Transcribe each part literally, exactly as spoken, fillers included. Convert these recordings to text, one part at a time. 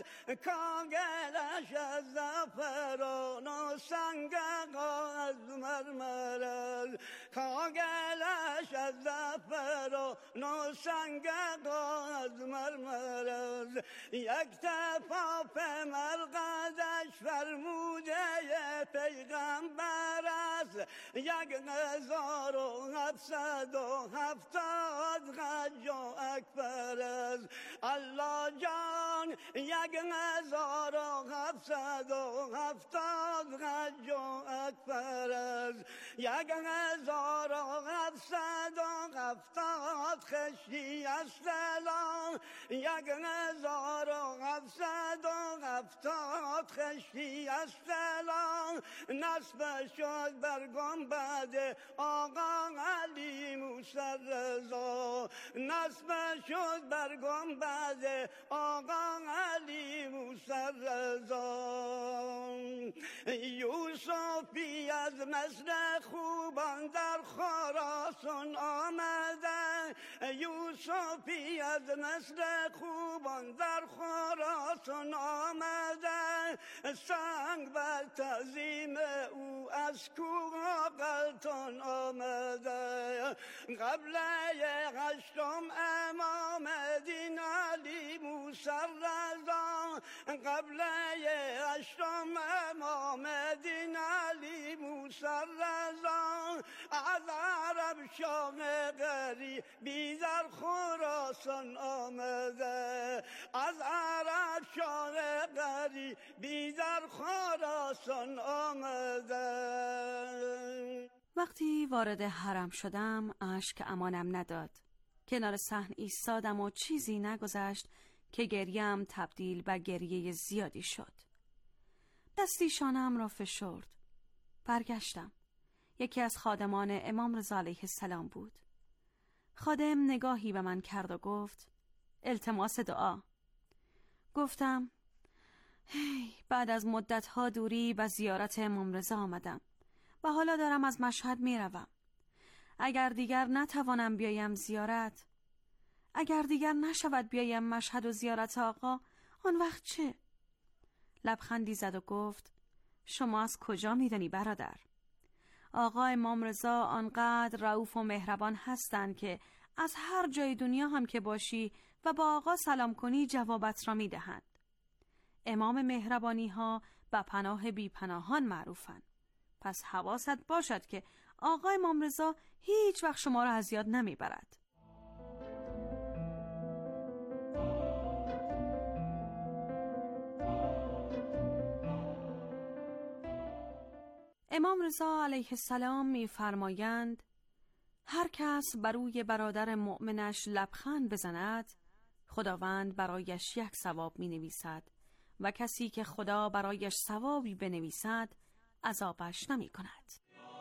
کاغلش از زعفران و سنگق از مرمر است، کاغلش از زعفران و سنگق از مرمر است. یک تفاف مرقدش فرموده پیغمبر است، یک هزار و هفتصد و هفتاد حج و اکبر است. الله جان یک هزار و هفتصد و هفتاد حج و اکبر است، یک هزار و هفتصد و هفتاد خشتی استلام، یک هزار و هفتصد و هفتاد خشتی استلام نصب شد بر گنبد آقا علی موسی رضا، نصب شد بر گنبد آقا علی موسی رضا. یوسفی از مصر خوبان در خراسان آمده، یوسفی از مصر خوبان در خراسان آمده، سنگ بر تعظیم او از کوه قلتان آمده. قبل هشتم امام دین علی موسی رضا، قبل هشتم امام دین علی موسی رضا، از عرب شاه غریبی در خراسان آمده، از عرب شاه غریبی در خراسان آمده. وقتی وارد حرم شدم اشک امانم نداد. کنار صحن ایستادم و چیزی نگذشت که گریم تبدیل به گریه زیادی شد. دستی شانه‌ام را فشرد. برگشتم. یکی از خادمان امام رضا علیه السلام بود. خادم نگاهی به من کرد و گفت التماس دعا. گفتم هی بعد از مدت‌ها دوری به زیارت امام رضا آمدم و حالا دارم از مشهد می روم. اگر دیگر نتوانم بیایم زیارت، اگر دیگر نشود بیایم مشهد و زیارت آقا، آن وقت چه؟ لبخندی زد و گفت شما از کجا می دانی برادر؟ آقا امام رضا آنقدر رئوف و مهربان هستند که از هر جای دنیا هم که باشی و با آقا سلام کنی جوابت را می دهند. امام مهربانی ها به پناه بی پناهان معروفند. پس حواست باشد که آقا امام رضا هیچ وقت شما را از یاد نمی برد. امام رضا علیه السلام می فرمایند هر کس بروی برادر مؤمنش لبخند بزند خداوند برایش یک ثواب می نویسد و کسی که خدا برایش ثوابی بنویسد عذابش نمی کند.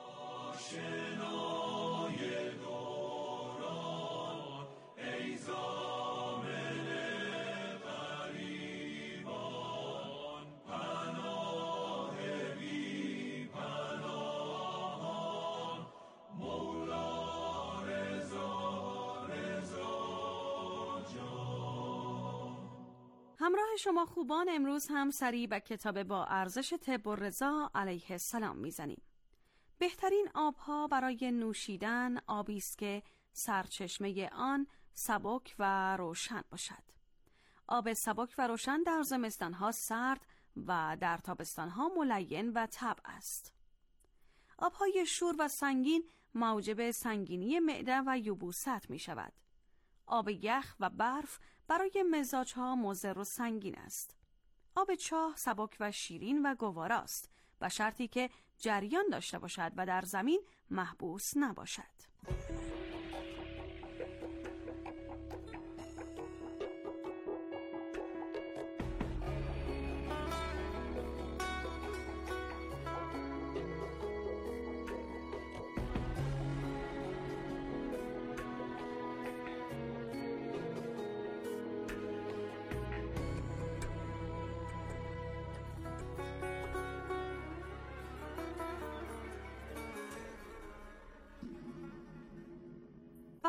همراه شما خوبان امروز هم سری به کتاب با ارزش طب الرضا علیه السلام میزنیم. بهترین آبها برای نوشیدن آبی است که سرچشمه آن سبک و روشن باشد. آب سبک و روشن در زمستانها سرد و در تابستانها ملین و طبع است. آبهای شور و سنگین موجب سنگینی معده و یبوست می شود. آب یخ و برف برای مزاجها مضر و سنگین است. آب چاه سبک و شیرین و گواراست به شرطی که جریان داشته باشد و در زمین محبوس نباشد.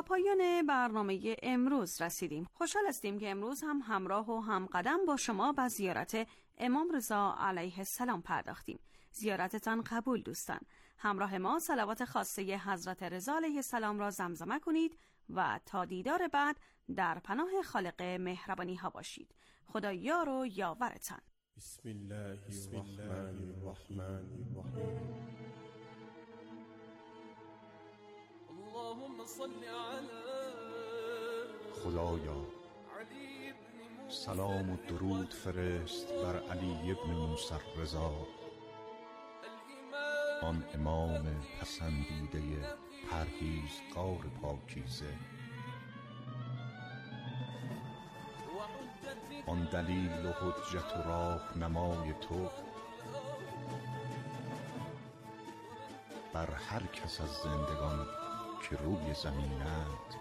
به پایان برنامه امروز رسیدیم. خوشحال هستیم که امروز هم همراه و هم قدم با شما به زیارت امام رضا علیه السلام پرداختیم. زیارتتان قبول دوستان. همراه ما صلوات خاصه حضرت رضا علیه السلام را زمزمه کنید و تا دیدار بعد در پناه خالق مهربانی ها باشید. خدا یار و یاورتان. بسم الله الرحمن الرحیم. اللهم صل علی خدایا سلام و درود فرست بر علی ابن موسی الرضا، آن امام پسندیده پرهیزگار پاکیزه، آن دلیل و حجت و راهنمای تو بر هر کس از زندگان که روی زمینند.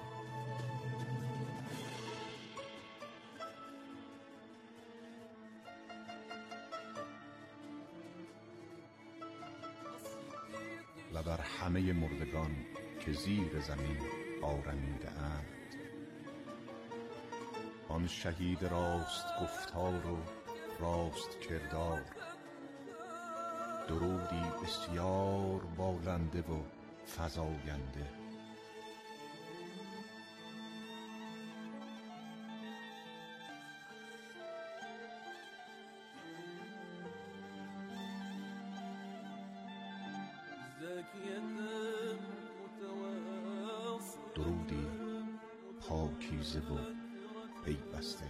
و بر همه مردگان که زیر زمین آرمیده اند. آن شهید راست گفتار و راست کردار، درودی بسیار بالنده و فزاینده. درودی پاکیزه و پیوسته.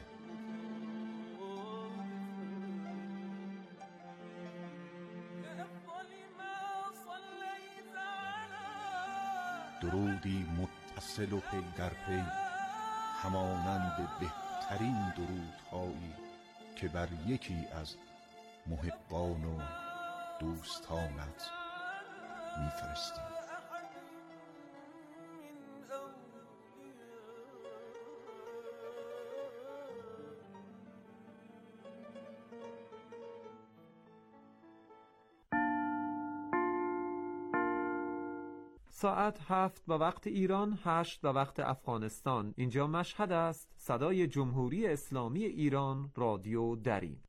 درودی متصل و پی در پی، همانند بهترین درودهایی که بر یکی از محبان و دوستانت میفرستی. ساعت هفت به وقت ایران، هشت به وقت افغانستان. اینجا مشهد است. صدای جمهوری اسلامی ایران، رادیو دریم.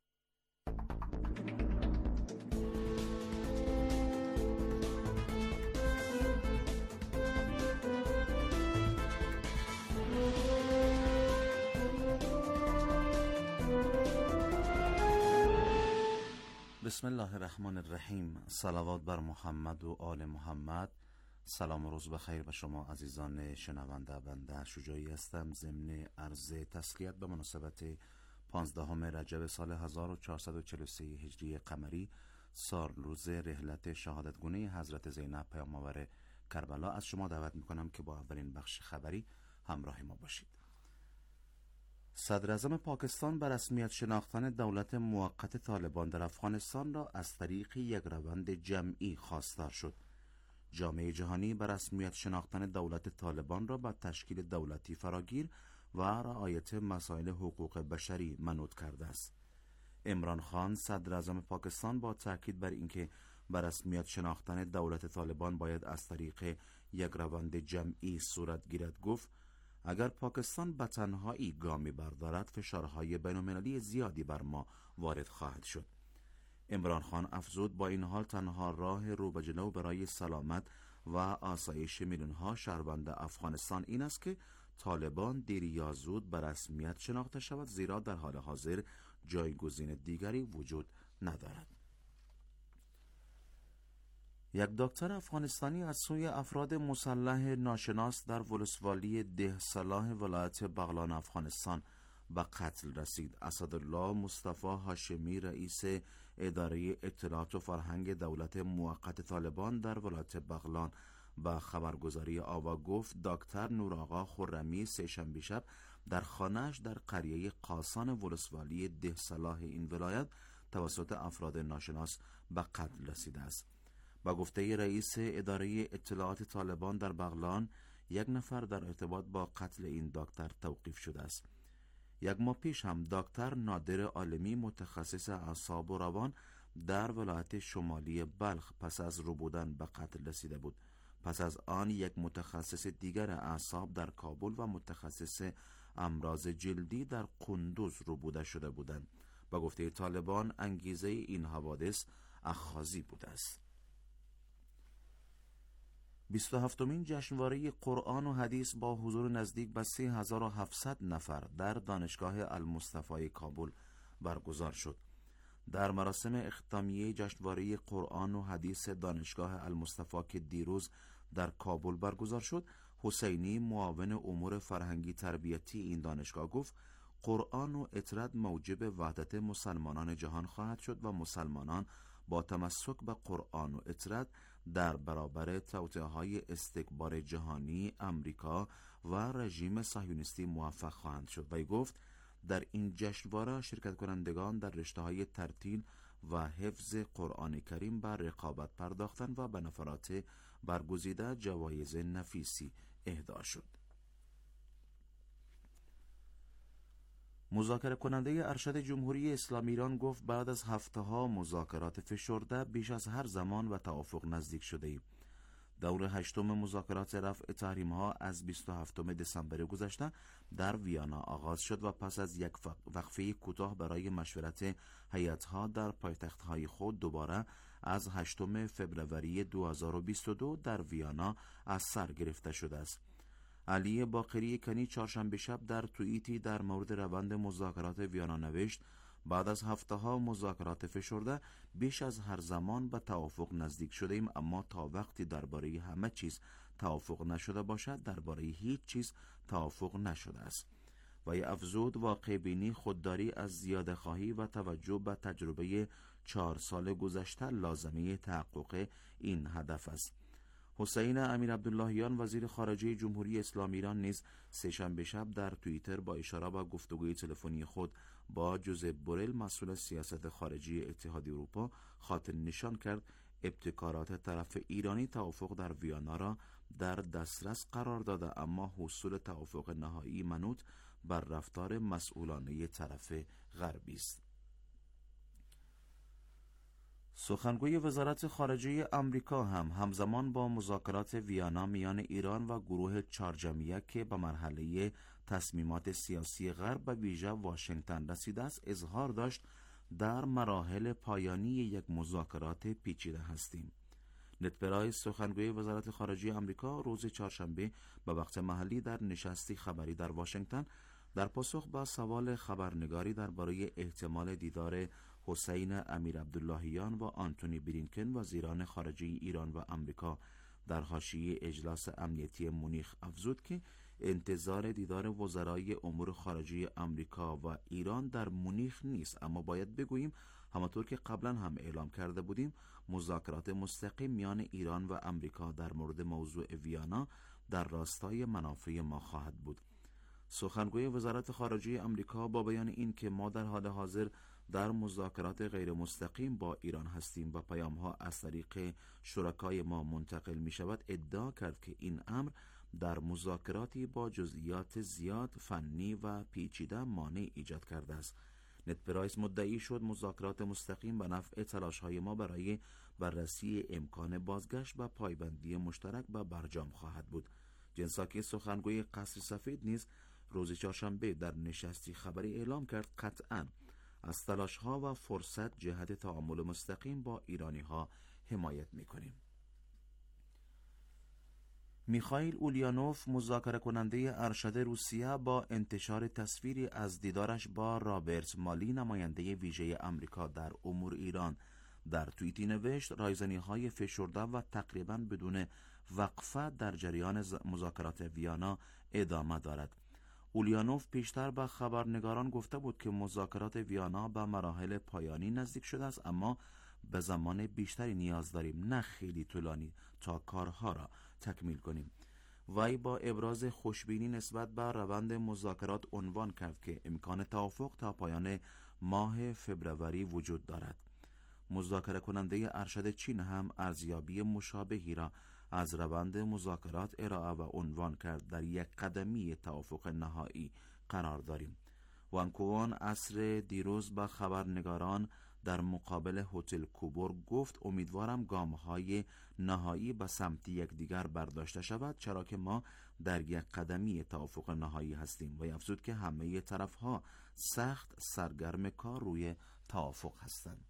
بسم الله الرحمن الرحیم. صلوات بر محمد و آل محمد. سلام و روز بخیر به شما عزیزان شنونده. بنده شجاعی هستم. ضمن عرض تسلیت به مناسبت پانزدهم رجب سال هزار و چهارصد و چهل و سه هجری قمری، سال روز رحلت شهادتگونه حضرت زینب پیام آور کربلا، از شما دعوت میکنم که با اولین بخش خبری همراه ما باشید. صدر اعظم پاکستان به رسمیت شناختن دولت موقت طالبان در افغانستان را از طریق یک روند جمعی خواستار شد. جامعه جهانی به رسمیت شناختن دولت طالبان را به تشکیل دولتی فراگیر و رعایت مسائل حقوق بشری منوط کرده است. عمران خان صدر اعظم پاکستان با تاکید بر اینکه به رسمیت شناختن دولت طالبان باید از طریق یک روند جمعی صورت گیرد گفت اگر پاکستان به تنهایی گامی بردارد فشارهای بین‌المللی زیادی بر ما وارد خواهد شد. عمران خان افزود با این حال تنها راه رو به جلو برای سلامت و آسایش میلیون‌ها شهروند افغانستان این است که طالبان دیر یا زود به رسمیت شناخته شود، زیرا در حال حاضر جایگزین دیگری وجود ندارد. یک دکتر افغانستانی از سوی افراد مسلح ناشناس در ولسوالی ده صلاح ولایت بغلان افغانستان به قتل رسید. اسدالله مصطفی هاشمی رئیس اداره اطلاعات و فرهنگ دولت موقت طالبان در ولایت بغلان به خبرگزاری آوا گفت دکتر نورآقا خرمی سه‌شنبه شب در خانه‌اش در قریه قاسان ولسوالی ده صلاح این ولایت توسط افراد ناشناس به قتل رسیده است. با گفته رئیس اداره اطلاعات طالبان در بغلان، یک نفر در ارتباط با قتل این دکتر توقیف شده است. یک ماه پیش هم دکتر نادر عالمی متخصص اعصاب و روان در ولایت شمالی بلخ پس از ربودن به قتل رسیده بود. پس از آن یک متخصص دیگر اعصاب در کابل و متخصص امراض جلدی در قندوز ربوده شده بودند. با گفته طالبان انگیزه این حوادث اخاذی بوده است. بیست و هفتمین جشنواره قرآن و حدیث با حضور نزدیک به سه هزار و هفتصد نفر در دانشگاه المصطفی کابل برگزار شد. در مراسم اختتامیه جشنواره قرآن و حدیث دانشگاه المصطفی که دیروز در کابل برگزار شد، حسینی معاون امور فرهنگی تربیتی این دانشگاه گفت قرآن و اطرد موجب وحدت مسلمانان جهان خواهد شد و مسلمانان با تمسک به قرآن و اطرد در برابر توطئه‌های استکبار جهانی امریکا و رژیم صهیونیستی موفق خواهند شد. و گفت در این جشنواره شرکت کنندگان در رشته‌های ترتیل و حفظ قرآن کریم بر رقابت پرداختند و به نفرات برگزیده جوایز نفیسی اهدا شد. مذاکره کننده ارشد جمهوری اسلامی ایران گفت بعد از هفته ها مذاکرات فشرده بیش از هر زمان و توافق نزدیک شده ایم. دور هشتم مذاکرات رفع تحریم ها از بیست و هفتم دسامبر گذشته در ویانا آغاز شد و پس از یک وقفه کوتاه برای مشورت هیئت‌ها در پایتخت‌های خود دوباره از هشتم فوریه دو هزار و بیست و دو در ویانا از سر گرفته شده است. علی باقری کنی چهارشنبه شب در توییتی در مورد روند مذاکرات ویانا نوشت بعد از هفته ها مذاکرات فشرده بیش از هر زمان به توافق نزدیک شده ایم، اما تا وقتی درباره همه چیز توافق نشده باشد درباره هیچ چیز توافق نشده است. و افزود واقع بینی، خودداری از زیاده خواهی و توجه به تجربه چهار سال گذشته لازمه تحقق این هدف است. حسین امیر عبداللهیان وزیر خارجه جمهوری اسلامی ایران نیز سه‌شنبه شب در توییتر با اشاره به گفتگوی تلفنی خود با جوزپ بورل مسئول سیاست خارجی اتحادیه اروپا خاطر نشان کرد ابتکارات طرف ایرانی توافق در ویانا را در دسترس قرار داده، اما حصول توافق نهایی منوط بر رفتار مسئولانه طرف غربی است. سخنگوی وزارت خارجه آمریکا هم همزمان با مذاکرات ویانا میان ایران و گروه چهارجمیه که به مرحله تصمیمات سیاسی غرب به ویژه واشنگتن رسیده است اظهار داشت در مراحل پایانی یک مذاکرات پیچیده هستیم. نت پرایس سخنگوی وزارت خارجه آمریکا روز چهارشنبه به وقت محلی در نشستی خبری در واشنگتن در پاسخ به سوال خبرنگاری درباره احتمال دیدار حسین امیر عبداللهیان و آنتونی بلینکن وزیران خارجه ایران و آمریکا در حاشیه اجلاس امنیتی مونیخ افزود که انتظار دیدار وزرای امور خارجه آمریکا و ایران در مونیخ نیست، اما باید بگوییم همانطور که قبلا هم اعلام کرده بودیم مذاکرات مستقیم میان ایران و آمریکا در مورد موضوع ویانا در راستای منافع ما خواهد بود. سخنگوی وزارت خارجه آمریکا با بیان این که ما در حال حاضر در مذاکرات غیر مستقیم با ایران هستیم و پیام ها از طریق شرکای ما منتقل می شود ادعا کرد که این امر در مذاکراتی با جزئیات زیاد فنی و پیچیده مانع ایجاد کرده است. نت پرایس مدعی شد مذاکرات مستقیم به نفع تلاش های ما برای بررسی امکان بازگشت و پایبندی مشترک به برجام خواهد بود. جنساکی سخنگوی قصر سفید نیز روز چهارشنبه در نشستی خبری اعلام کرد قطعاً از تلاش ها و فرصت جهت تعامل مستقیم با ایرانی ها حمایت می کنیم. میخائیل اولیانوف مذاکره کننده ارشد روسیه با انتشار تصویری از دیدارش با رابرت مالی نماینده ویژه آمریکا در امور ایران در توییتی نوشت رایزنی های فشرده و تقریبا بدون وقفه در جریان مذاکرات ویانا ادامه دارد. اولیانوف پیشتر به خبرنگاران گفته بود که مذاکرات ویانا به مراحل پایانی نزدیک شده است، اما به زمان بیشتری نیاز داریم، نه خیلی طولانی، تا کارها را تکمیل کنیم. وی با ابراز خوشبینی نسبت به روند مذاکرات عنوان کرد که امکان توافق تا پایان ماه فوریه وجود دارد. مذاکره کننده ارشد چین هم ارزیابی مشابهی را از روند مذاکرات ارائه و عنوان کرد. در یک قدمی توافق نهایی قرار داریم. وان کوان عصر دیروز با خبرنگاران در مقابل هتل کوبورگ گفت امیدوارم گام‌های نهایی به سمت یکدیگر برداشته شود، چرا که ما در یک قدمی توافق نهایی هستیم. و افزود که همه طرف‌ها سخت سرگرم کار روی توافق هستند.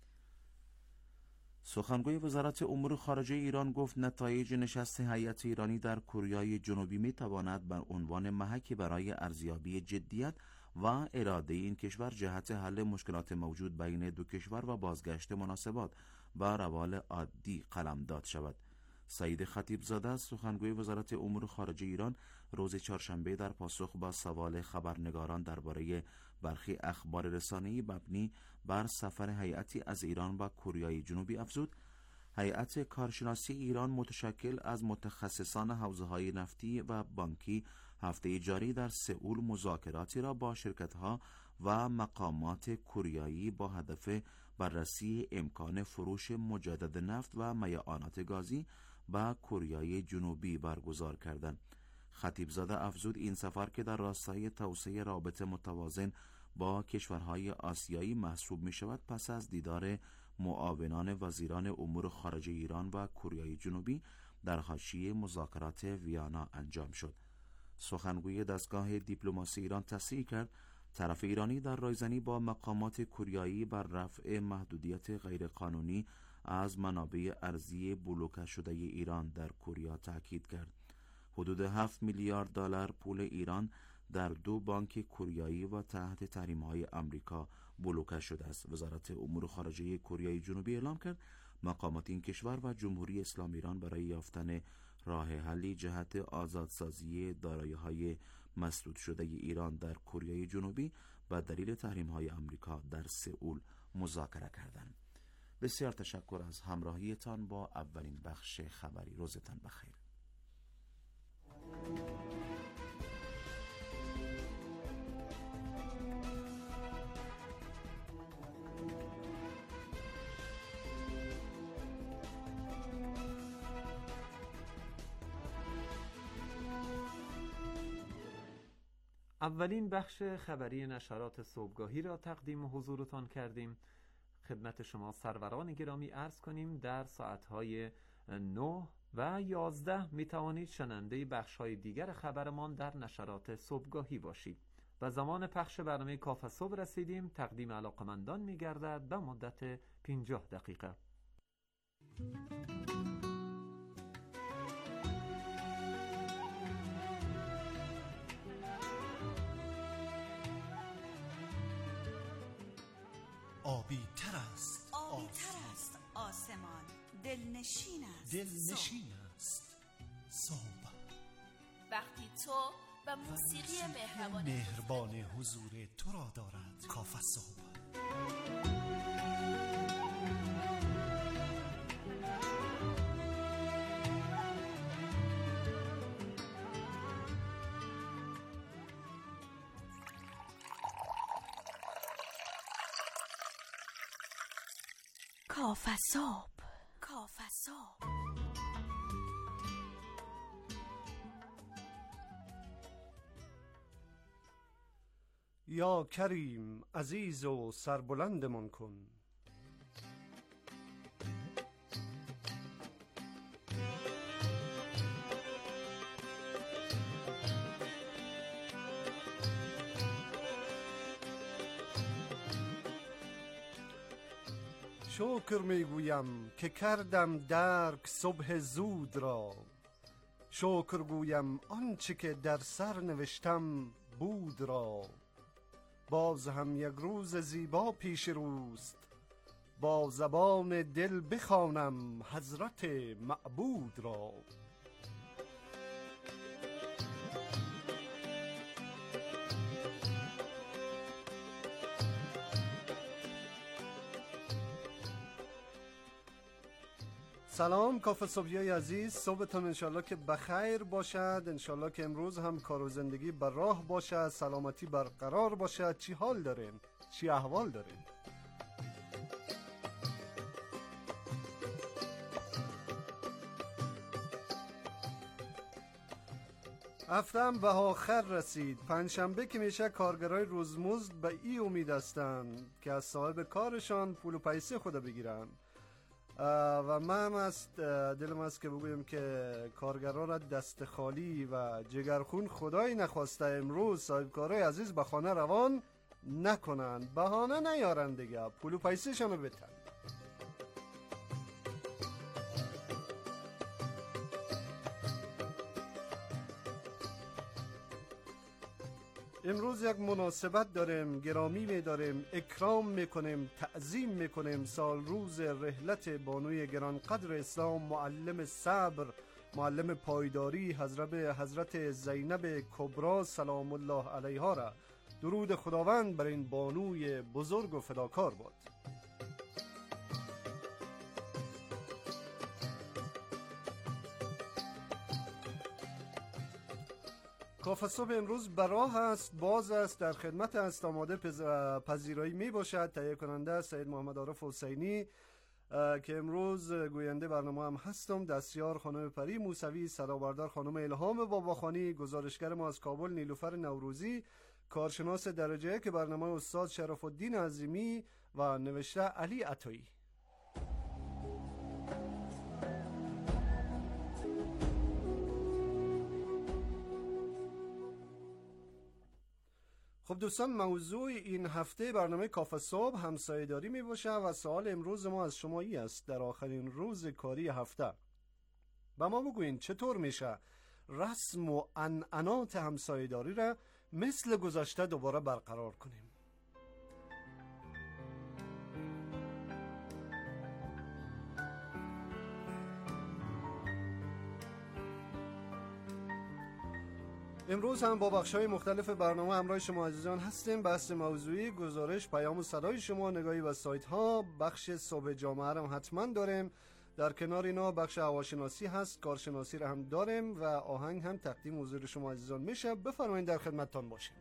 سخنگوی وزارت امور خارجه ایران گفت نتایج نشست هیئت ایرانی در کره جنوبی می تواند بر عنوان محکی برای ارزیابی جدیت و اراده این کشور جهت حل مشکلات موجود بین دو کشور و بازگشت مناسبات و روال عادی قلمداد شود. سعید خطیبزاده سخنگوی وزارت امور خارجه ایران روز چهارشنبه در پاسخ با سوال خبرنگاران درباره برخی اخبار رسانه‌ای مبنی بر سفر هیئتی از ایران و کره جنوبی افزود هیئت کارشناسی ایران متشکل از متخصصان حوزه‌های نفتی و بانکی هفته جاری در سئول مذاکراتی را با شرکت‌ها و مقامات کوریایی با هدف بررسی امکان فروش مجدد نفت و میعانات گازی به کره جنوبی برگزار کردند. خطیبزاده افزود این سفر که در راستای توسعه رابطه متوازن با کشورهای آسیایی محسوب می شود پس از دیدار معاونان وزیران امور خارجه ایران و کره جنوبی در حاشیه مذاکرات ویانا انجام شد. سخنگوی دستگاه دیپلماسی ایران تصریح کرد طرف ایرانی در رایزنی با مقامات کوریایی بر رفع محدودیت غیرقانونی از منابع ارضی بلوکه شده ایران در کره تاکید کرد. حدود هفت میلیارد دلار پول ایران در دو بانک کوریایی و تحت تحریم‌های آمریکا بلوکه شده است. وزارت امور خارجه کره جنوبی اعلام کرد مقامات این کشور و جمهوری اسلامی ایران برای یافتن راه حلی جهت آزادسازی دارایی‌های مسدود شده ایران در کره جنوبی و دلیل تحریم‌های آمریکا در سئول مذاکره کردند. بسیار تشکر از همراهیتان با اولین بخش خبری. روزتان بخیر. اولین بخش خبری نشرات صبحگاهی را تقدیم حضورتان کردیم. خدمت شما سروران گرامی عرض کنیم در ساعتهای نه و یازده می توانید شنونده بخش‌های دیگر خبرمان در نشرات صبحگاهی باشید. و زمان پخش برنامه کافه صبح رسیدیم. تقدیم علاقمندان می گردد به مدت پنجاه دقیقه. آبی تر است آبی تر است آسمان، دلنشین است دلنشین است صبح. وقتی تو و موسیقی مهربان مهربان حضور تو را دارد کافه صبح. کافه صبح. کافه صبح. یا کریم عزیز و سربلندمان کن، شکر میگویم که کردم درک صبح زود را، شکر گویم آنچه که در سر نوشتم بود را. باز هم یک روز زیبا پیش روست، با زبان دل بخوانم حضرت معبود را. سلام کافه صبحی عزیز، صبحتون انشالله که بخیر باشد، انشالله که امروز هم کار و زندگی بر راه باشد، سلامتی برقرار باشد. چی حال دارین؟ چی احوال دارین؟ هفتم به آخر رسید. پنجشنبه که میشه کارگرای روزمزد به ای امید هستند که از صاحب کارشان پول و پیسه خود بگیرن و من هم است دلم است که بگویم که کارگران را دست خالی و جگرخون خدای نخواسته امروز صاحب کارای عزیز به خانه روان نکنند، بهانه نیارن دیگه، پول و پیسه شانو بتن. امروز یک مناسبت داریم، گرامی می‌داریم، اکرام میکنیم، تعظیم میکنیم سال روز رحلت بانوی گرانقدر اسلام، معلم صبر، معلم پایداری، حضرت حضرت زینب کبری سلام الله علیها را. درود خداوند بر این بانوی بزرگ و فداکار باد. کافه صبح امروز براه است، باز است، در خدمت است، آماده پذیرایی می باشد. تهیه کننده سید محمد عارف حسینی که امروز گوینده برنامه هم هستم، دستیار خانم پری موسوی، صدابردار خانم الهام باباخانی، گزارشگر ما از کابل نیلوفر نوروزی، کارشناس درجه که برنامه استاد شرف الدین عظیمی و نوشته علی عطایی. خب دوستان، موضوع این هفته برنامه کافه صبح همسایه‌داری می باشه و سوال امروز ما از شما ای است: در آخرین روز کاری هفته با ما بگوین چطور میشه رسم و عنعنات همسایه‌داری را مثل گذشته دوباره برقرار کنیم. امروز هم با بخش‌های مختلف برنامه همراه شما عزیزان هستیم. بحث موضوعی، گزارش، پیام و صدای شما، نگاهی به سایت ها، بخش صبح جامعه هم حتما داریم. در کنار اینا بخش هواشناسی هست، کارشناسی را هم داریم و آهنگ هم تقدیم حضور شما عزیزان میشه. بفرمایید در خدمتتان باشیم.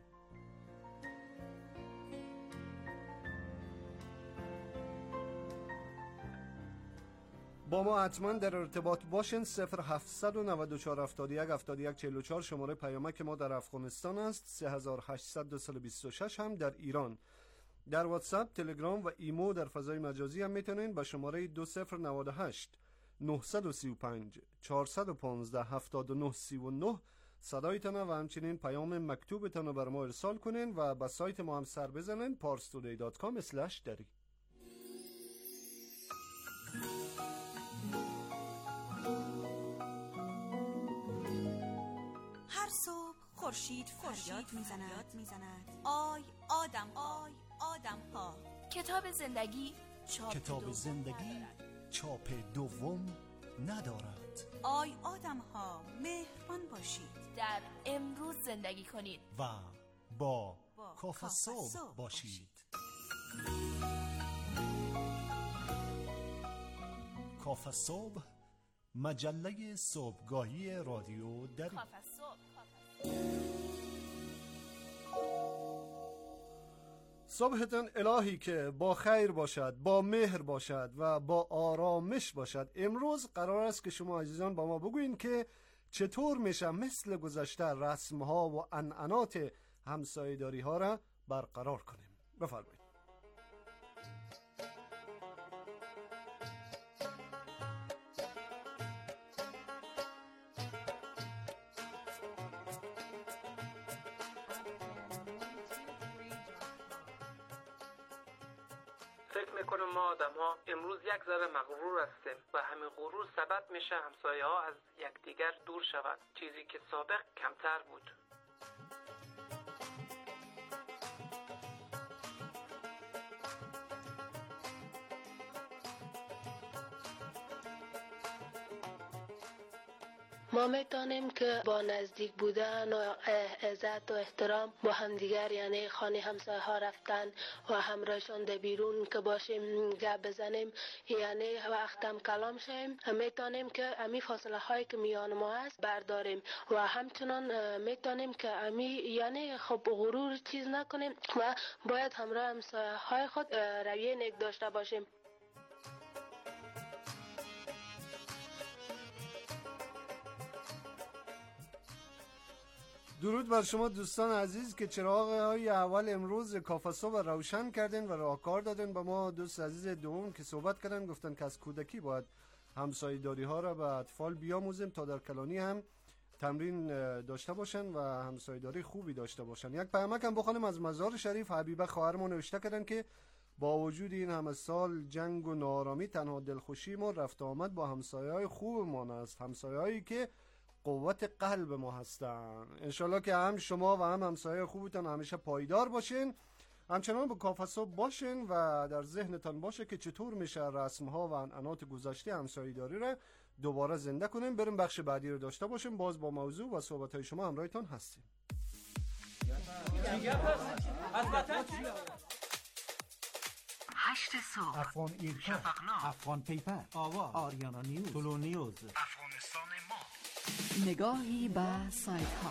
با ما حتما در ارتباط باشین. صفر هفتصد و نود و چهار هفتاد و یک هفتاد و یک چهل و چهار شماره پیامک ما در افغانستان است. سه هزار و هشتصد و بیست و شش هم در ایران. در واتساپ، تلگرام و ایمو در فضای مجازی هم میتونین با شماره دو صفر نود و هشت نهصد و سی و پنج چهارصد و پانزده هفتاد و نه سی و نه صدایتان و همچنین پیام مکتوبتان رو بر ما ارسال کنین و با سایت ما هم سر بزنین پارس تودی دات کام اسلش دری. هر صبح خورشید فریاد میزند آی آدم آی آدم ها. کتاب زندگی چاپ کتاب دوم زندگی ندارد. چاپ دوم ندارد. آی آدم ها مهربان باشید، در امروز زندگی کنید و با, با کافه صبح صبح باشید. کافه صبح، مجله صبحگاهی رادیو دری. کافه صبح. صبحتان الهی که با خیر باشد، با مهر باشد و با آرامش باشد. امروز قرار است که شما عزیزان با ما بگوین که چطور میشه مثل گذشته رسم ها و عنعنات همسایه‌داری ها را برقرار کنیم. بفرمایید. فکر میکنم ما آدم ها امروز یک ذره مغرور هستیم و همین غرور سبب میشه همسایه ها از یکدیگر دور شوند، چیزی که سابق کمتر بود. ما میتونیم که با نزدیک بودن و عزت و احترام با همدیگر، یعنی خانه همسایه ها رفتن و همراهشان در بیرون که باشیم گپ بزنیم، یعنی وقتم کلام شیم، میتونیم که امی فاصله هایی که میان ما هست برداریم و همچنان میتونیم که امی یعنی خب غرور چیز نکنیم و باید همراه همسایه های خود رویه نیک داشته باشیم. درود بر شما دوستان عزیز که چراغ های اول امروز کافه صبح روشن کردین و راهکار دادین. با ما دوست عزیز دوم که صحبت کردن گفتن که از کودکی باید همسایه‌داری ها را به اطفال بیاموزیم تا در کلانی هم تمرین داشته باشن و همسایه‌داری خوبی داشته باشن. یک پیامک هم بخونیم از مزار شریف. حبیبه خواهرمون نوشته کردن که با وجود این همه سال جنگ و نارامی تنها دلخوشی ما رفت آمد با همسایه‌های خوبمان است، همسایه‌هایی که قوت قلب ما هستن. انشالله که هم شما و هم همسایه خوبتان همیشه پایدار باشین. همچنان با کافه صبح باشین و در ذهنتان باشه که چطور میشه رسم‌ها و عنعنات گذشته همسایه‌داری را دوباره زنده کنیم. بریم بخش بعدی رو داشته باشیم. باز با موضوع و صحبت‌های شما همراهتان هستیم. هشت صبح، افغان ایرکا، افغان پیپر، آوا، آریانا نیوز، طلو نیوز، افغانستان ما. نگاهی به سایت ها.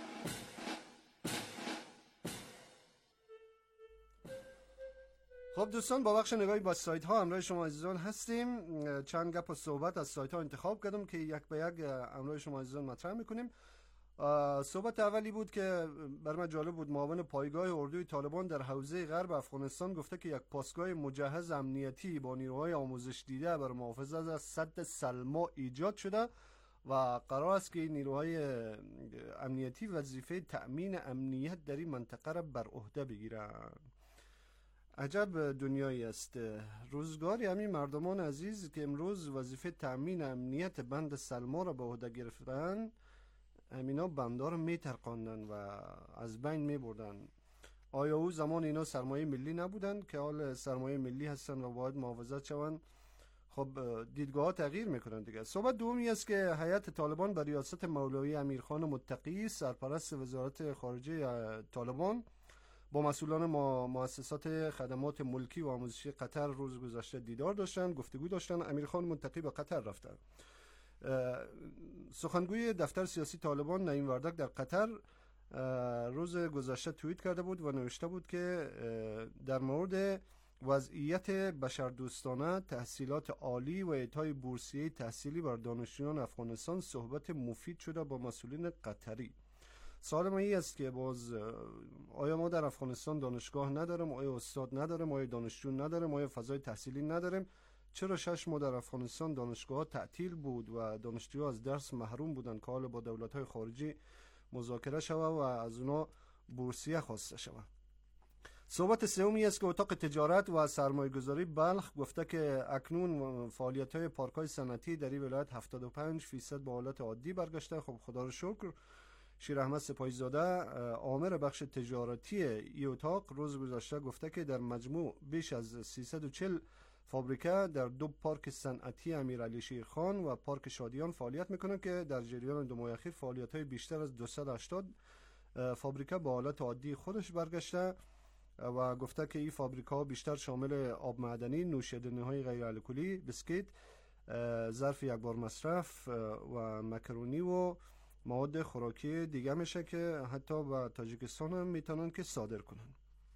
خب دوستان، با بخش نگاهی با سایت ها همراه شما عزیزان هستیم. چند گپ و صحبت از سایت ها انتخاب کردم که یک به یک همراه شما عزیزان مطرح میکنیم. صحبت اولی بود که بر من جالب بود. معاون پایگاه اردوی طالبان در حوزه غرب افغانستان گفته که یک پاسگاه مجهز امنیتی با نیروهای آموزش دیده بر محافظت از سد سلما ایجاد شده و قرار است که نیروهای امنیتی وظیفه تأمین امنیت در این منطقه را بر عهده بگیرند. عجب دنیایی است. روزگاری همین مردمان عزیز که امروز وظیفه تأمین امنیت بند سلما را به عهده گرفتن، همینا بندا رو میترقاندن و از بین میبردن. آیا او زمان اینا سرمایه ملی نبودن که حال سرمایه ملی هستن و باید محافظت شوند؟ خب دیدگاه ها تغییر میکنن دیگه. صحبت دومی است که هیئت طالبان به ریاست مولوی امیرخان متقی سرپرست وزارت خارجه طالبان با مسئولان مؤسسات خدمات ملکی و آموزشی قطر روز گذشته دیدار داشتن، گفتگو داشتن. امیرخان متقی به قطر رفتن. سخنگوی دفتر سیاسی طالبان نعیم وردک در قطر روز گذشته توییت کرده بود و نوشته بود که در مورد وضعیت بشردوستانه، تحصیلات عالی و اعطای بورسیه تحصیلی بر دانشجویان افغانستان صحبت مفید شده با مسئولین قطری. سوال ما این است که باز آیا ما در افغانستان دانشگاه نداریم؟ آیا استاد نداریم؟ آیا دانشجو نداریم؟ آیا فضای تحصیلی نداریم؟ چرا شش ماه در افغانستان دانشگاه تعطیل بود و دانشجوها از درس محروم بودند که حالا با دولت‌های خارجی مذاکره شود و از اونا بورسیه خواسته شود؟ صحبت سومی است که اتاق تجارت و سرمایه‌گذاری بلخ گفته که اکنون فعالیت‌های پارک‌های صنعتی در این ولایت هفتاد و پنج فیصد به حالت عادی برگشته. خب خدا رو شکر. شیر احمد سپاهیزاده آمر بخش تجارتی این اتاق روز گذشته گفته که در مجموع بیش از سیصد و چهل فابریکه در دو پارک صنعتی امیرعلی شیرخان و پارک شادیان فعالیت میکنند که در جریان دو ماه اخیر فعالیت‌های بیشتر از دویست و هشتاد فابریکه به حالت عادی خودش برگشته و گفته که این فابریکه ها بیشتر شامل آب معدنی، نوشیدنی‌های غیر الکلی، بسکیت، ظرف یک بار مصرف و مکرونی و مواد خوراکی دیگه میشه که حتی به تاجیکستان هم میتونن که صادر کنن.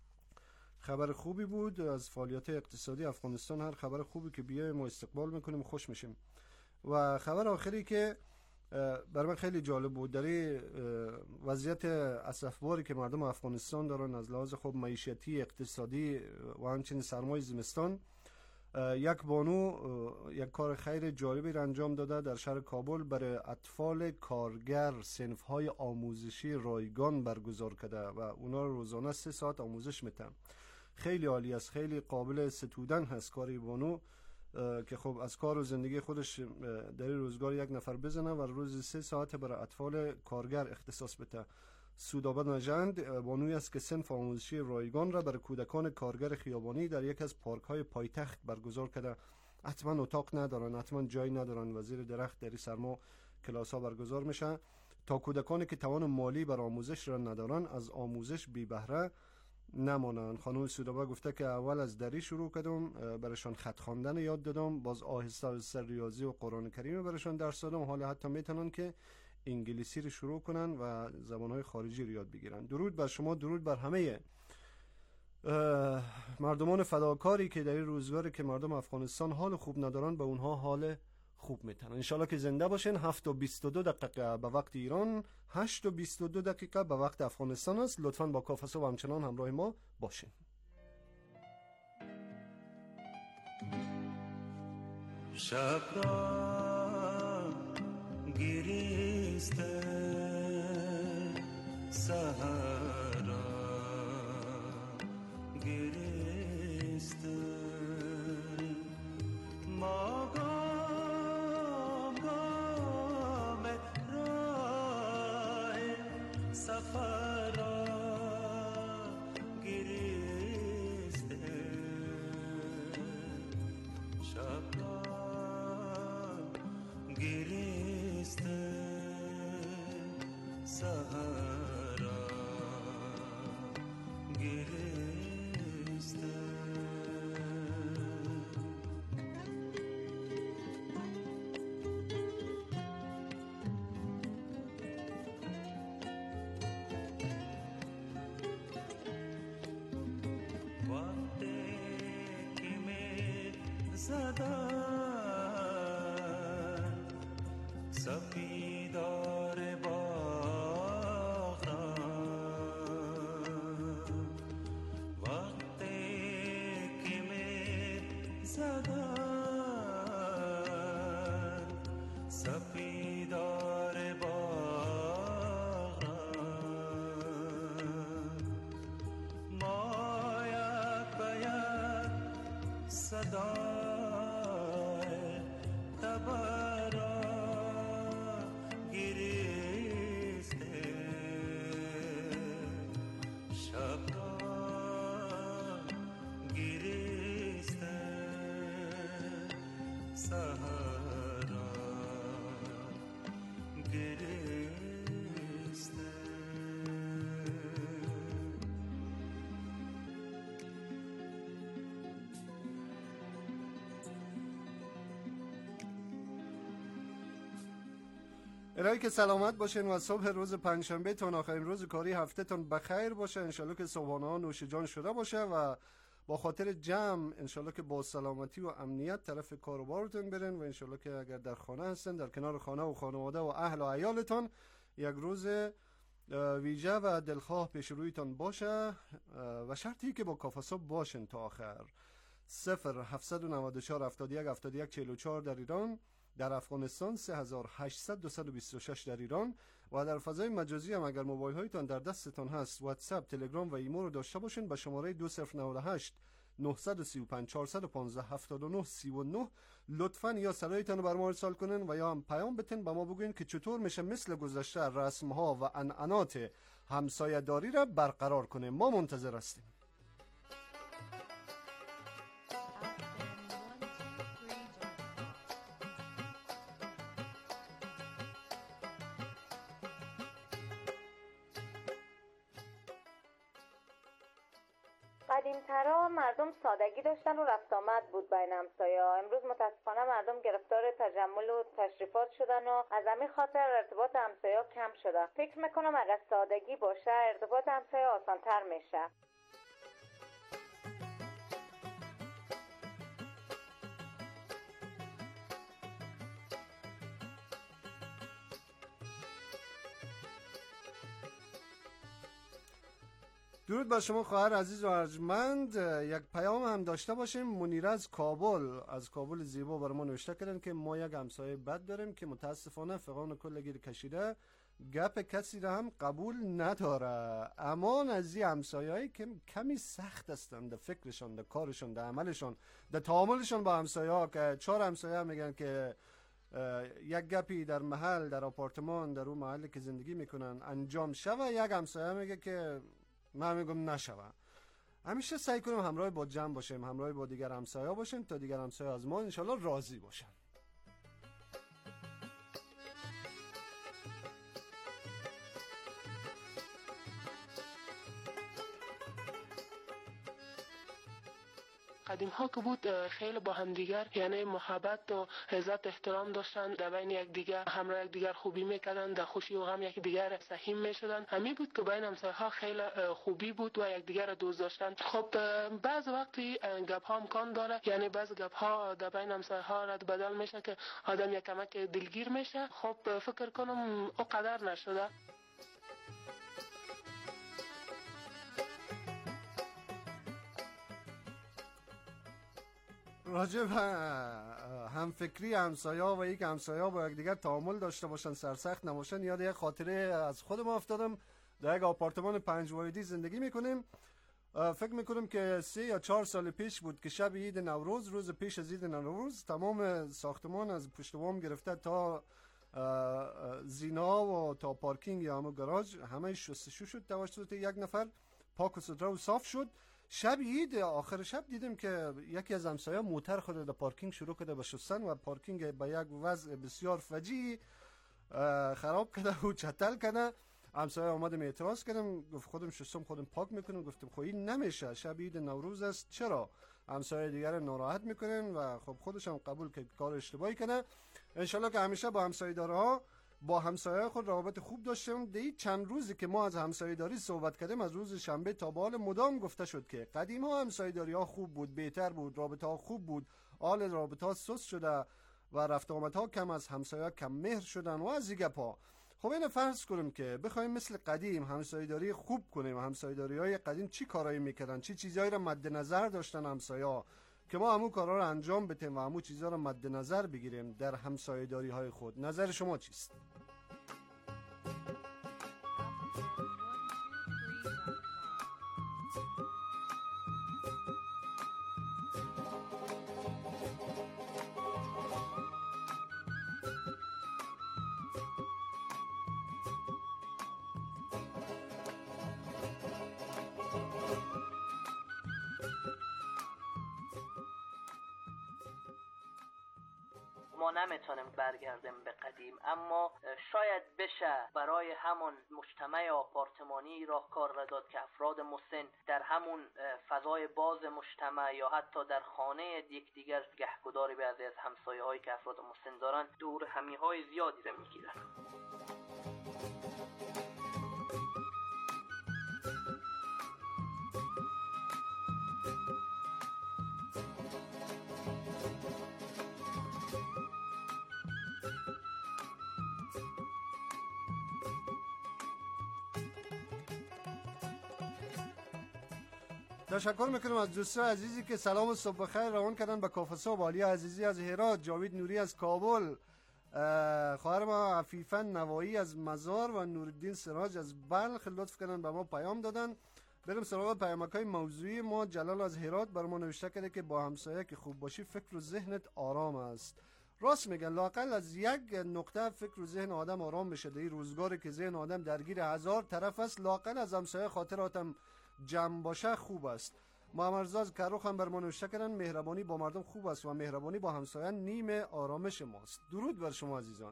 خبر خوبی بود از فعالیت اقتصادی افغانستان. هر خبر خوبی که بیایم ما استقبال میکنیم، خوش میشیم. و خبر آخری که برای من خیلی جالب بود، در وضعیت اسفباری که مردم افغانستان دارن از لحاظ خب معیشتی، اقتصادی و همچنین سرمای زمستان، یک بانو یک کار خیر جالبی را انجام داده در شهر کابل. برای اطفال کارگر صنف‌های آموزشی رایگان برگزار کرده و اونا روزانه سه ساعت آموزش میتن. خیلی عالی است، خیلی قابل ستودن هست کاری بانو که خب از کار و زندگی خودش در روزگار یک نفر بزنه و روز سه ساعت برای اطفال کارگر اختصاص بده. سودابد نژند بانوی است که صنف آموزشی رایگان را برای کودکان کارگر خیابانی در یک از پارک های پایتخت برگزار کرده. حتما اتاق ندارن، حتما جای ندارن و زیر درخت در سرما کلاس ها برگزار میشه تا کودکانی که توان مالی بر آموزش را ندارن از آموزش بی بهره نمانن. خانم سودابه گفته که اول از دری شروع کردم، برایشان خط خواندن یاد دادم، باز آهسته آهسته ریاضی و قرآن کریم برایشان درس دادم، حالا حتی میتونن که انگلیسی رو شروع کنن و زبانهای خارجی رو یاد بگیرن. درود بر شما، درود بر همه مردمان فداکاری که در این روزگاری که مردم افغانستان حال خوب ندارن به اونها حال خوب میتونن. انشالله که زنده باشین. هفت و بیست و دو دقیقه به وقت ایران، هشت و بیست و دو دقیقه به وقت افغانستان است. لطفاً با کافه صبح همچنان همراه ما باشین. شب را گریسته سحر را گریسته ما گام گام راه سفر را گریسته شب را گریسته سحر را گریسته وقتی که می زدن سپیدار باغ را وقتی که می زدن سپیدار باغ را ما یک به یک صدای تبر را گریسته شب را گریسته سحر را گریسته الهی که سلامت باشین و صبح روز پنجشنبه تون آخرین روز کاری هفته تون بخیر باشه. انشالله که صبحانه ها نوش جان شده باشه و با خاطر جمع انشالله که با سلامتی و امنیت طرف کاروبارتون برین و انشالله که اگر در خانه هستن در کنار خانه و خانواده و اهل و عیالتون یک روز ویژه و دلخواه پیش رویتان باشه و شرطی که با کافه صبح باشین تا آخر. صفر هفتصد و نود و چهار هفتاد و یک هفتاد و یک چهل و چهار در ایران، در افغانستان سه هزار و هشتصد دویست و بیست و شش در ایران و در فضای مجازی هم اگر موبایل هایتان در دستتان هست واتساپ، تلگرام و ایمو رو داشته باشین به شماره دو صفر نه هشت نه سه پنج چهار یک پنج هفت نه سه نه لطفاً یا صدایتان رو بر ما ارسال کنین و یا هم پیام بتین به ما بگوین که چطور میشه مثل گذشته رسم ها و عنعنات همسایه داری را برقرار کنیم. ما منتظر هستیم. قدیم‌ترا مردم سادگی داشتن و رفت آمد بود بین همسایه‌ها. امروز متاسفانه مردم گرفتار تجمل و تشریفات شدن و از همین خاطر ارتباط همسایه‌ها کم شده. فکر میکنم اگر سادگی باشه ارتباط همسایه آسان‌تر میشه. درود بر شما خواهر عزیز و ارجمند. یک پیام هم داشته باشیم. منیره از کابل از کابل زیبا بر ما نوشته کردن که ما یک همسایه بد داریم که متاسفانه فقان کل گیر کشیده، گپ کسی را هم قبول نداره. اما از این همسایه‌ای که کمی سخت هستند در فکرشان، در کارشان، در عملشان، در تعاملشان با همسایه ها، که چهار همسایه میگن که یک گپی در محل، در آپارتمان، در اون محلی که زندگی میکنن انجام شوه، یک همسایه میگه که من میگم نشوه. همیشه سعی کنیم همراه با جمع باشیم، همراه با دیگر همسایه باشیم تا دیگر همسایه از ما انشالله راضی باشن. قدیم ها که بود خیلی با هم دیگر یعنی محبت و عزت احترام داشتن، در بین یک دیگر همراه یک دیگر خوبی میکردن، در خوشی و غم یک دیگر سهیم میشدن. همین بود که بین همسایه ها خیلی خوبی بود و یک دیگر دوست داشتن. خب بعض وقتی گپ ها امکان داره، یعنی بعض گپ ها در بین همسایه ها رد بدل میشه که آدم یک کمک دلگیر میشه. خب فکر کنم او قدر نشده. راجع به همفکری همسایا و یک همسایا با یک دیگر تعامل داشته باشن، سرسخت نباشن، یاد یک خاطره از خودم افتادم. در یک آپارتمان پنج واحدی زندگی میکنیم. فکر میکنم که سه یا چهار سال پیش بود که شب عید نوروز، روز پیش از عید نوروز، تمام ساختمان از پشت بام گرفته تا زینا و تا پارکینگ یا همون گاراژ همه شستشو شد توسط یک نفر، پاک و سوترا و صاف شد. شب عید آخر شب دیدم که یکی از همسایه‌ها موتر خود در پارکینگ شروع کرده به شستن و پارکینگ به یک وضع بسیار فجیع خراب کرده و چتل کرده. همسایه اومدم اعتراض کردم، گفت خودم شستم خودم پاک میکنم. گفتم خب این نمیشه، شب عید نوروز است، چرا همسایه دیگر ناراحت میکنن؟ و خب خودش هم قبول که کار اشتباهی کنه. انشالله که همیشه با همسایه‌دارها با همسایه خود روابط خوب داشتم. دی چند روزی که ما از همسایه‌داری صحبت کردیم، از روز شنبه تا به حال مدام گفته شد که قدیم ها همسایه‌داری ها خوب بود، بهتر بود، رابطه ها خوب بود، حال رابطه ها سست شده و رفت آمد ها کم از همسایه کم مهر شدن و از دیگه پا. خب این فرض کنیم که بخوایم مثل قدیم همسایه‌داری خوب کنیم، همسایه‌داری های قدیم چی کارایی میکردن، چی چیزایی رو مد نظر داشتن همسایه‌ها که ما همون کارا رو انجام بدیم و همون چیزا رو مد نظر بگیریم در همسایه‌داری های خود. نظر شما چیست؟ ما نمیتونیم برگردیم به قدیم، اما شاید بشه برای همون مجتمع آپارتمانی راهکار را داد که افراد مسن در همون فضای باز مجتمع یا حتی در خانه یکدیگر گهگداری به از همسایه هایی که افراد مسن دارن دور همی های زیادی را میگیرن. تشکر میکنم از دوستان عزیزی که سلام و صبح بخیر روان کردن به کافه صبح. علی عزیزی از هرات، جاوید نوری از کابل، خواهر ما عفیفه نوایی از مزار و نورالدین سراج از بلخ لطف کردن به ما پیام دادن. بریم سراغ پیامک‌های موضوعی ما. جلال از هرات بر ما نوشته کرده که با همسایه که خوب باشی فکر و ذهنت آرام است. راست میگن، لااقل از یک نقطه فکر و ذهن آدم آرام بشه. در این روزگاری که ذهن آدم درگیر هزار طرف است، لااقل از همسایه خاطراتم جمع باشه خوب است. محمد رضا از کروخ هم بر ما نوشته کردن مهربانی با مردم خوب است و مهربانی با همسایه نیم آرامش ماست. درود بر شما عزیزان.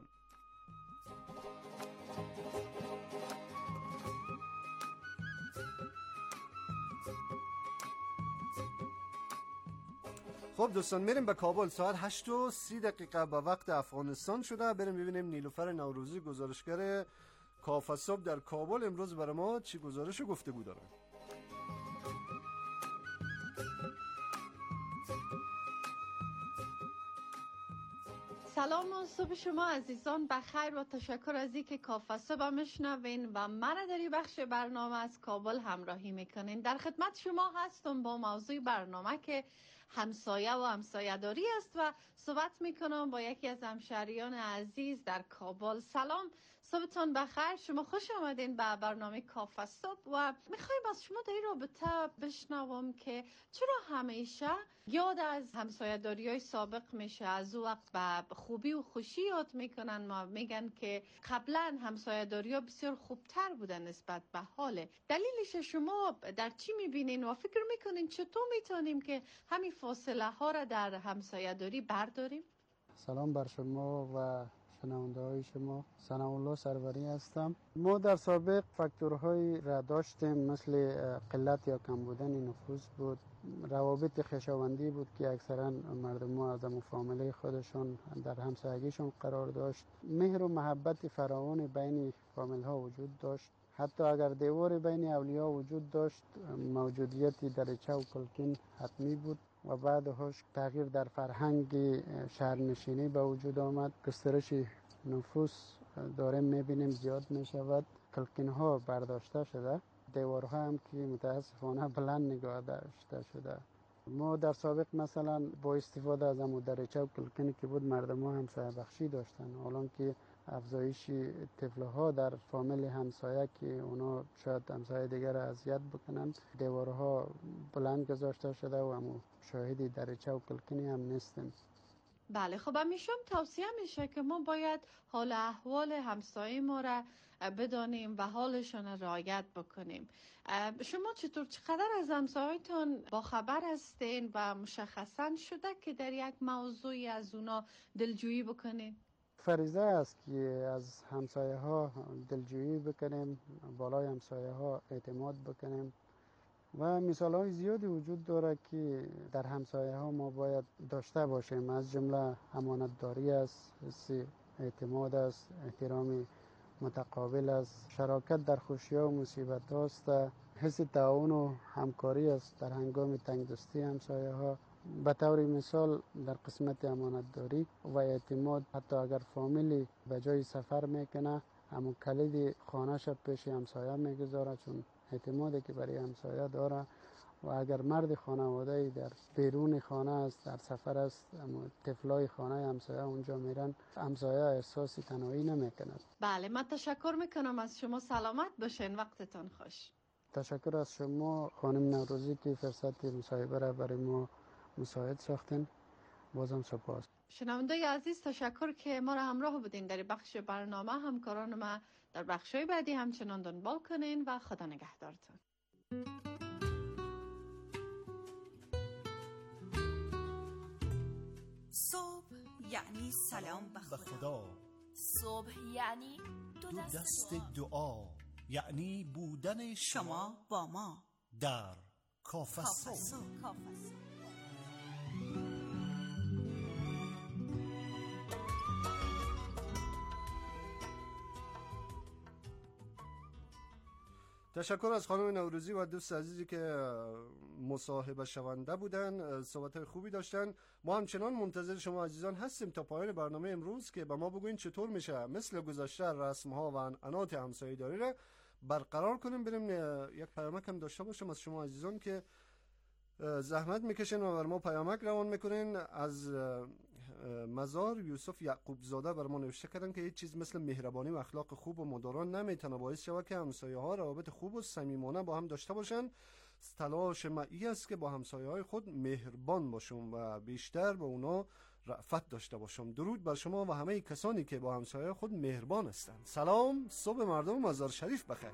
خب دوستان میریم به کابل. ساعت هشت و سی دقیقه به وقت افغانستان شده. بریم ببینیم نیلوفر نوروزی گزارشگر کافه صبح در کابل امروز برای ما چی گزارش و گفتگو داره. سلام و صبح شما عزیزان بخیر و تشکر از اینکه کافه صبح میشنوین و مرا در این بخش برنامه از کابل همراهی میکنین. در خدمت شما هستم با موضوع برنامه که همسایه و همسایه‌داری است و صحبت میکنم با یکی از همشهریان عزیز در کابل. سلام، صبحتون بخیر، شما خوش آمدین به برنامه کافه صبح و میخوایم از شما در این رابطه بشنوم که چرا همیشه یاد از همسایه‌داری های سابق میشه، از او وقت به خوبی و خوشی یاد میکنن. ما میگن که قبلا همسایه‌داری ها بسیار خوبتر بودن نسبت به حال. دلیلش شما در چی میبینین و فکر میکنین چطور میتونیم که همین فاصله ها را در همسایه‌داری برداریم؟ سلام بر شما و شنونده های شما. ثناء الله سروری هستم. ما در سابق فاکتورهایی را داشتیم مثل قلت یا کم بودن نفوذ بود روابط خویشاوندی بود که اکثرا مردم از همون فامیله خودشون در همسایگیشون قرار داشت. مهر و محبت فراوان بین فامیل ها وجود داشت. حتی اگر دیوار بین اولیاء وجود داشت، موجودیت دریچه و کلکین حتمی بود و بعدش تغییر در فرهنگ شهرنشینی به وجود آمد. گسترش نفوس داریم میبینیم زیاد میشود. کلکین ها برداشته شده، دیوارها هم که متاسفانه بلند نگاه داشته شده. ما در سابق مثلا با استفاده از همون دریچه و کلکینی که بود مردم ها همسایه بخشی داشتن. حالا که افزایش طفل ها در فامیل همسایه که اونا شاید همسایه دیگر را اذیت بکنن، دیوارها بلند گذاشته شده و همون شاهدی دریچه و کلکینی هم نیستیم. بله، خب همیشه هم توصیه میشه که ما باید حال احوال همسایه ما را بدانیم و حالشان را رعایت بکنیم. شما چطور چقدر از همسایه‌تان با خبر هستین و مشخصا شده که در یک موضوعی از اونا دلجویی بکنین؟ فریضه است که از همسایه ها دلجویی بکنیم، بالای همسایه ها اعتماد بکنیم و مثال های زیادی وجود داره که در همسایه ها ما باید داشته باشیم. از جمله امانتداری است، حس اعتماد است، احترام متقابل است، شراکت در خوشی ها و مصیبت است، حس تعاون و همکاری است در هنگام تنگدستی همسایه ها. به طور مثال در قسمت امانتداری و اعتماد، حتی اگر فامیلی به جای سفر میکنه همون کلید خانه‌ش پیش همسایه میگذاره، چون اعتمادی که برای همسایه داره. و اگر مرد خانواده در بیرون خانه است، در سفر است، طفلای خانه همسایه اونجا میرن، همسایه احساس تنهایی نمیکند. بله، من تشکر میکنم از شما. سلامت باشین، وقتتون خوش. تشکر از شما خانم نوروزی که فرصت مصاحبه را برای ما مساعد ساختین. بازم سپاس. شنوندای عزیز، تشکر که ما را همراه بودین در بخش برنامه. همکاران ما در بخش‌های بعدی همچنان دنبال کنین و خدا نگهدارتون. صبح یعنی سلام به خدا. صبح یعنی دو دست, دست دعا. یعنی بودن شما با ما در کافه صبح. تشکر از خانم نوروزی و دوست عزیزی که مصاحبه شونده بودن، صحبت خوبی داشتن. ما همچنان منتظر شما عزیزان هستیم تا پایان برنامه امروز که به ما بگوین چطور میشه مثل گذشته رسم‌ها و عنعنات همسایه‌داری را برقرار کنیم. بریم یک پیامک هم داشته باشم از شما عزیزان که زحمت میکشین و بر ما پیامک روان میکنین. از مزار یوسف یعقوب زاده بر ما نوشته کردن که هیچ چیز مثل مهربانی و اخلاق خوب و مداران نمیتونه باعث شود که همسایه ها روابط خوب و صمیمانه با هم داشته باشن. تلاش معی است که با همسایه های خود مهربان باشم و بیشتر با اونا رأفت داشته باشم. درود بر شما و همه کسانی که با همسایه خود مهربان هستند. سلام، صبح مردم مزار شریف بخیر.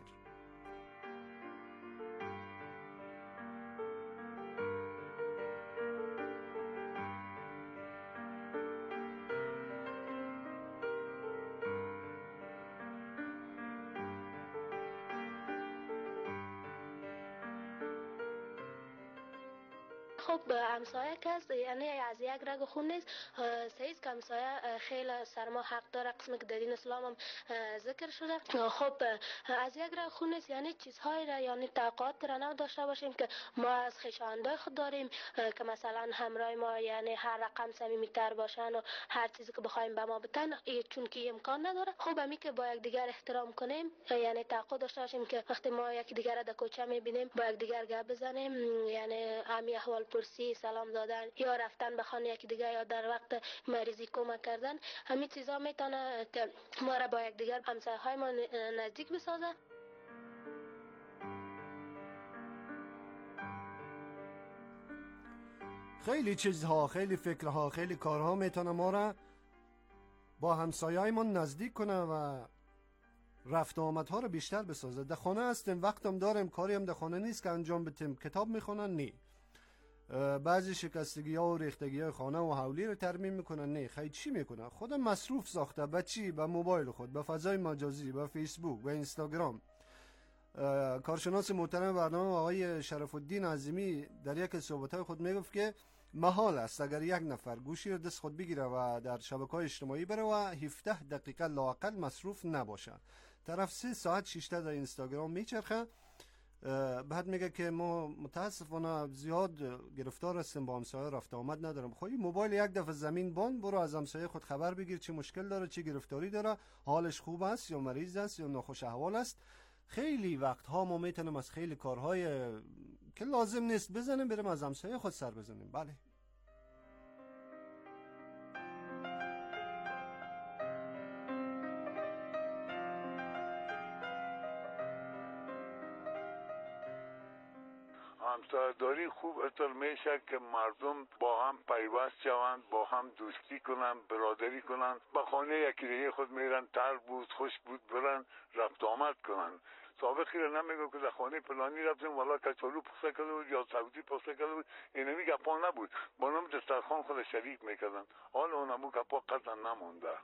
خب همسایه کس یعنی از یک رگ خون نیست. سعید که همسایه خیلی سرما حق داره، قسمی که در دین اسلام هم ذکر شده. خب از یک رگ خون نیست یعنی چیزهایی را یعنی توقعات را نداشته باشیم که ما از خویشاوندای خود داریم که مثلا همراه ما یعنی هر رقم صمیمیتر باشن و هر چیزی که بخوایم به ما بدن، چون که امکان نداره. خب همی که با یک دیگر احترام کنیم، یعنی توقع داشته باشیم که وقتی ما یک دیگر را در کوچه میبینیم با یک دیگر گپ بزنیم، یعنی همی احوال پرسی، سلام دادن یا رفتن به خانه یکی دیگه یا در وقت مریضی کمک کردن، همین چیزا میتونه که ما را با یک دیگر همسایه های ما نزدیک بسازه. خیلی چیزها، خیلی فکرها، خیلی کارها میتونه ما را با همسایه ما نزدیک کنه و رفت آمدها رو بیشتر بسازه. در خانه هستیم، وقتم داریم، کاری هم در خانه نیست که انجام بدیم، کتاب میخونن نی، بعضی شکستگی ها و ریختگی های خانه و حولی رو ترمیم میکنن نه، خیلی چی میکنن؟ خود مصروف ساخته به چی؟ به موبایل خود، به فضای مجازی، به فیسبوک، به اینستاگرام. کارشناس محترم برنامه آقای شرف الدین عظیمی در یک از صحبت‌های خود میگفت که محال است اگر یک نفر گوشی رو دست خود بگیره و در شبکه‌های اجتماعی بره و هفده دقیقه لااقل مصروف نباشه. طرف سه ساعت شیشته در اینستاگرام میچرخه. بعد میگه که ما متاسفانه زیاد گرفتار هستیم، با همسایه رفت آمد ندارم. خب موبایل یک دفعه زمین بان، برو از همسایه خود خبر بگیر چه مشکل داره، چه گرفتاری داره، حالش خوب است یا مریض است یا ناخوش احوال است. خیلی وقتها ما میتونیم از خیلی کارهای که لازم نیست بزنیم بریم از همسایه خود سر بزنیم. بله. همسایه‌داری خوب اطور میشه که مردم با هم پیوست شوند، با هم دوستی کنند، برادری کنند، به خانه یکی دیگه خود میرن، تر بود خوش بود برن رفت آمد کنند. سابقی رو نمیگم که در خانه پلانی رفتیم والا کچالو پخته کرده بود یا سبزی پخته کرده بود، اینمی گپا نبود، با نام دسترخوان خود شریک میکردن. حال اونمو گپا قطعا نمونده.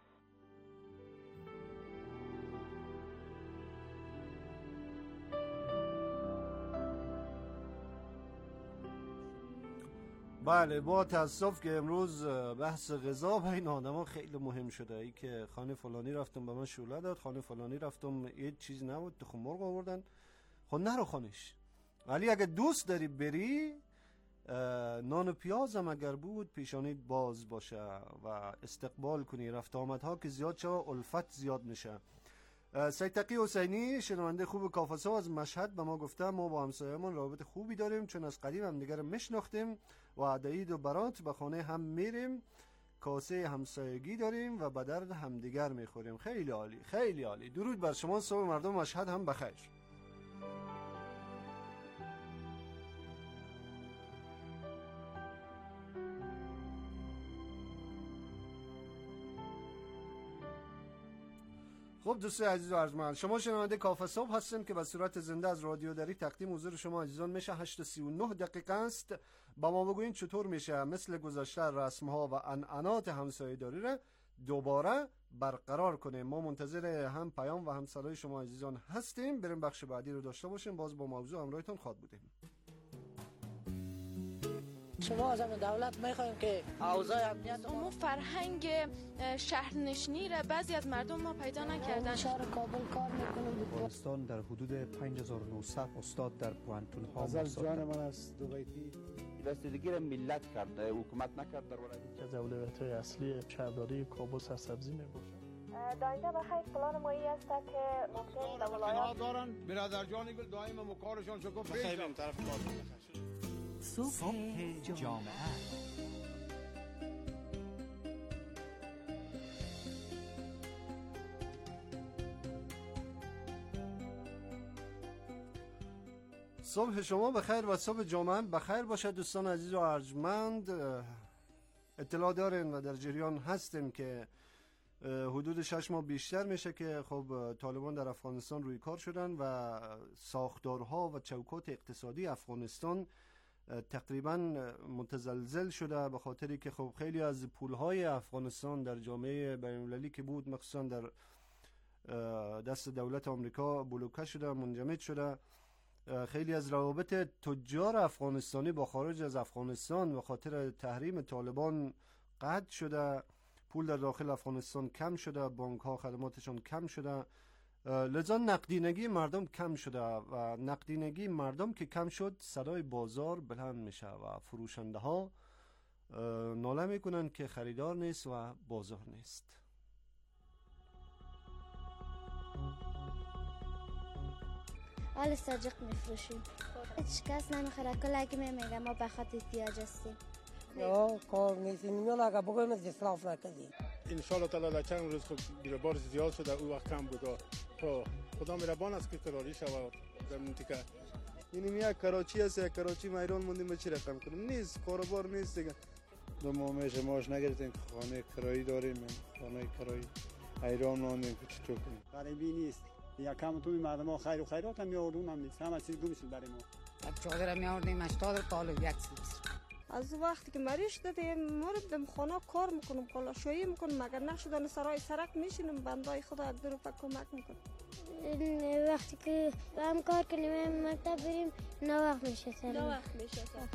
بله، با تاسف که امروز بحث غذا بین آدما خیلی مهم شده. ای که خانه فلانی رفتم به من شوله داد، خانه فلانی رفتم یه چیز نبود تخم مرغ آوردن. خب نرو خانش، ولی اگه دوست داری بری نان و پیاز هم اگر بود پیشانیت باز باشه و استقبال کنی. رفت آمدها که زیاد شد الفت زیاد میشه. سید تقی حسینی شنونده خوب کافسو از مشهد به ما گفته ما با همسایه‌مون رابط خوبی داریم چون از قدیم هم دیگر میشناختیم و در عید و برات به خانه هم میریم، کاسه همسایگی داریم و به درد همدیگر میخوریم. خیلی عالی، خیلی عالی. درود بر شما. صبح مردم مشهد هم بخیر. خب دوستان عزیز و ارجمند، شما شنونده کافه صبح هستین که به صورت زنده از رادیو دری تقدیم حضور شما عزیزان میشه. هشت و سی و نه دقیقه است. با ما بگوین چطور میشه مثل گذشته رسم ها و عنعنات همسایه داری را دوباره برقرار کنیم. ما منتظر هم پیام و هم صدای شما عزیزان هستیم. بریم بخش بعدی رو داشته باشیم. باز با موضوع همراهتون خواهد بودیم. شما از دولت میخوایم که اوضاع امنیت اما فرهنگ شهرنشینی را بعضی از مردم ما پیدا نکردن. شهر کابل کار میکنم. افغانستان در حدود پنج هزار و نهصد استاد در پوانتون ها از جان من است دوبیتی رسیدگی را ملت کرده، حکومت نکرد. در ولایت از اولویت‌های اصلی شهرداری کابل سرسبزی میباشد. داینده بخیر پلان مایی است که ممکن در ولایت دارن برادر جانی گل دائم مکارشان شکو بخیر طرف کار صبح جامعه. صبح شما بخیر و صبح جامعه بخیر باشد. دوستان عزیز و ارجمند، اطلاع دارین و در جریان هستیم که حدود شش ماه بیشتر میشه که خب طالبان در افغانستان روی کار شدن و ساختارها و چوکات اقتصادی افغانستان تقریبا متزلزل شده، به خاطری که خب خیلی از پولهای افغانستان در جامعه بین‌المللی که بود مخصوصا در دست دولت آمریکا بلوکه شده، منجمد شده. خیلی از روابط تجار افغانستانی با خارج از افغانستان به خاطر تحریم طالبان قطع شده. پول در داخل افغانستان کم شده، بانک ها خدماتشان کم شده، لذا نقدینگی مردم کم شده و نقدینگی مردم که کم شد صدای بازار بلند میشه و فروشنده ها ناله میکنن که خریدار نیست و بازار نیست. حال ساجق میفروشیم، هیچ کس نمیخوره، کلگی میمیگه ما به خاطر احتیاج هستیم. یا کار نیستیم، میان اگه بگویم از اصراف نکنیم. انشاءالله تعالی در چند روز خود گیربار زیاد شده، او وقت کم بود. خدا مهربان است که قراری شود در منطقه. یعنی یک کراچی است، یک کراچی میران موندیم چی رقم کنیم؟ نیست، کاروبار نیست دیگه. دو ماه میشه ماش نگرفتیم، خانه کرایی داریم، خانه کرایی ایران موندیم که چطور کنیم؟ غریبی نیست. یکم تو مردم ها خیر و خیرات هم میاردون هم نیست، همه چیز گم شد برای ما. چادر میاردیم هشتاد تا یک سیز از وقتی که مریض شدیم ما رو بدم خانه کار میکنم، قلاشایی میکنم، مگر نشدن سرای سرک میشینم، بندای خدا یک دو روپا کمک میکنم. وقتی که هم کار کنیم مکتب بریم نه وقت میشه سر نه وقت میشه سر.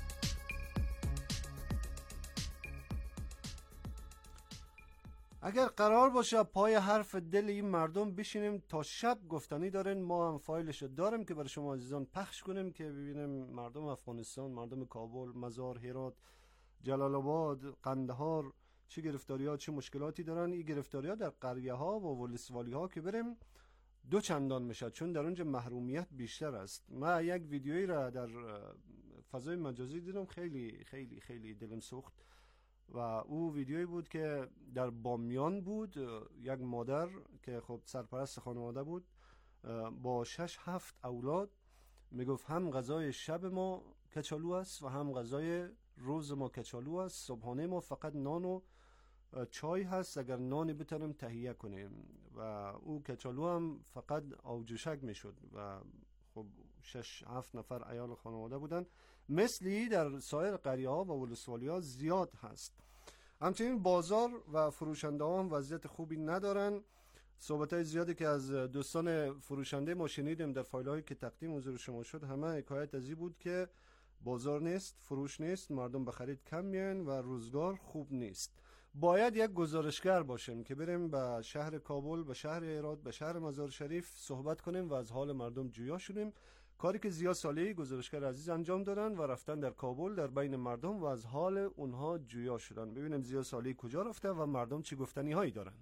اگر قرار باشه پای حرف دل این مردم بشینیم تا شب گفتنی دارن، ما هم فایلشو داریم که برای شما عزیزان پخش کنیم که ببینیم مردم افغانستان، مردم کابل، مزار، هرات، جلال آباد، قندهار چه گرفتاری ها چه مشکلاتی دارن. این گرفتاری ها در قریه ها و ولسوالی ها که بریم دو چندان میشه، چون در اونجا محرومیت بیشتر است. من یک ویدیویی را در فضای مجازی دیدم، خیلی خیلی خیلی دلم سوخت و او ویدیویی بود که در بامیان بود. یک مادر که خب سرپرست خانواده بود با شش هفت اولاد میگفت هم غذای شب ما کچالو است و هم غذای روز ما کچالو است. صبحانه ما فقط نان و چای هست، اگر نانی بتونیم تهیه کنیم، و او کچالو هم فقط آوجوشک میشد و خب شش هفت نفر عیال خانواده بودن. مثلی در سایر قریه ها و ولسوالی ها زیاد هست. همچنین بازار و فروشنده ها هم وضعیت خوبی ندارن. صحبت های زیادی که از دوستان فروشنده ما شنیدیم در فایل هایی که تقدیم حضور شما شد، همه حکایت از این بود که بازار نیست، فروش نیست، مردم به خرید کم میان و روزگار خوب نیست. باید یک گزارشگر باشیم که بریم به شهر کابل، به شهر هرات، به شهر مزار شریف صحبت کنیم و از حال مردم جویا شدیم. کاری که زیا صالحی گزارشگر عزیز انجام دادن و رفتن در کابل در بین مردم و از حال اونها جویا شدن. ببینیم زیا صالحی کجا رفته و مردم چی گفتنی هایی دارن.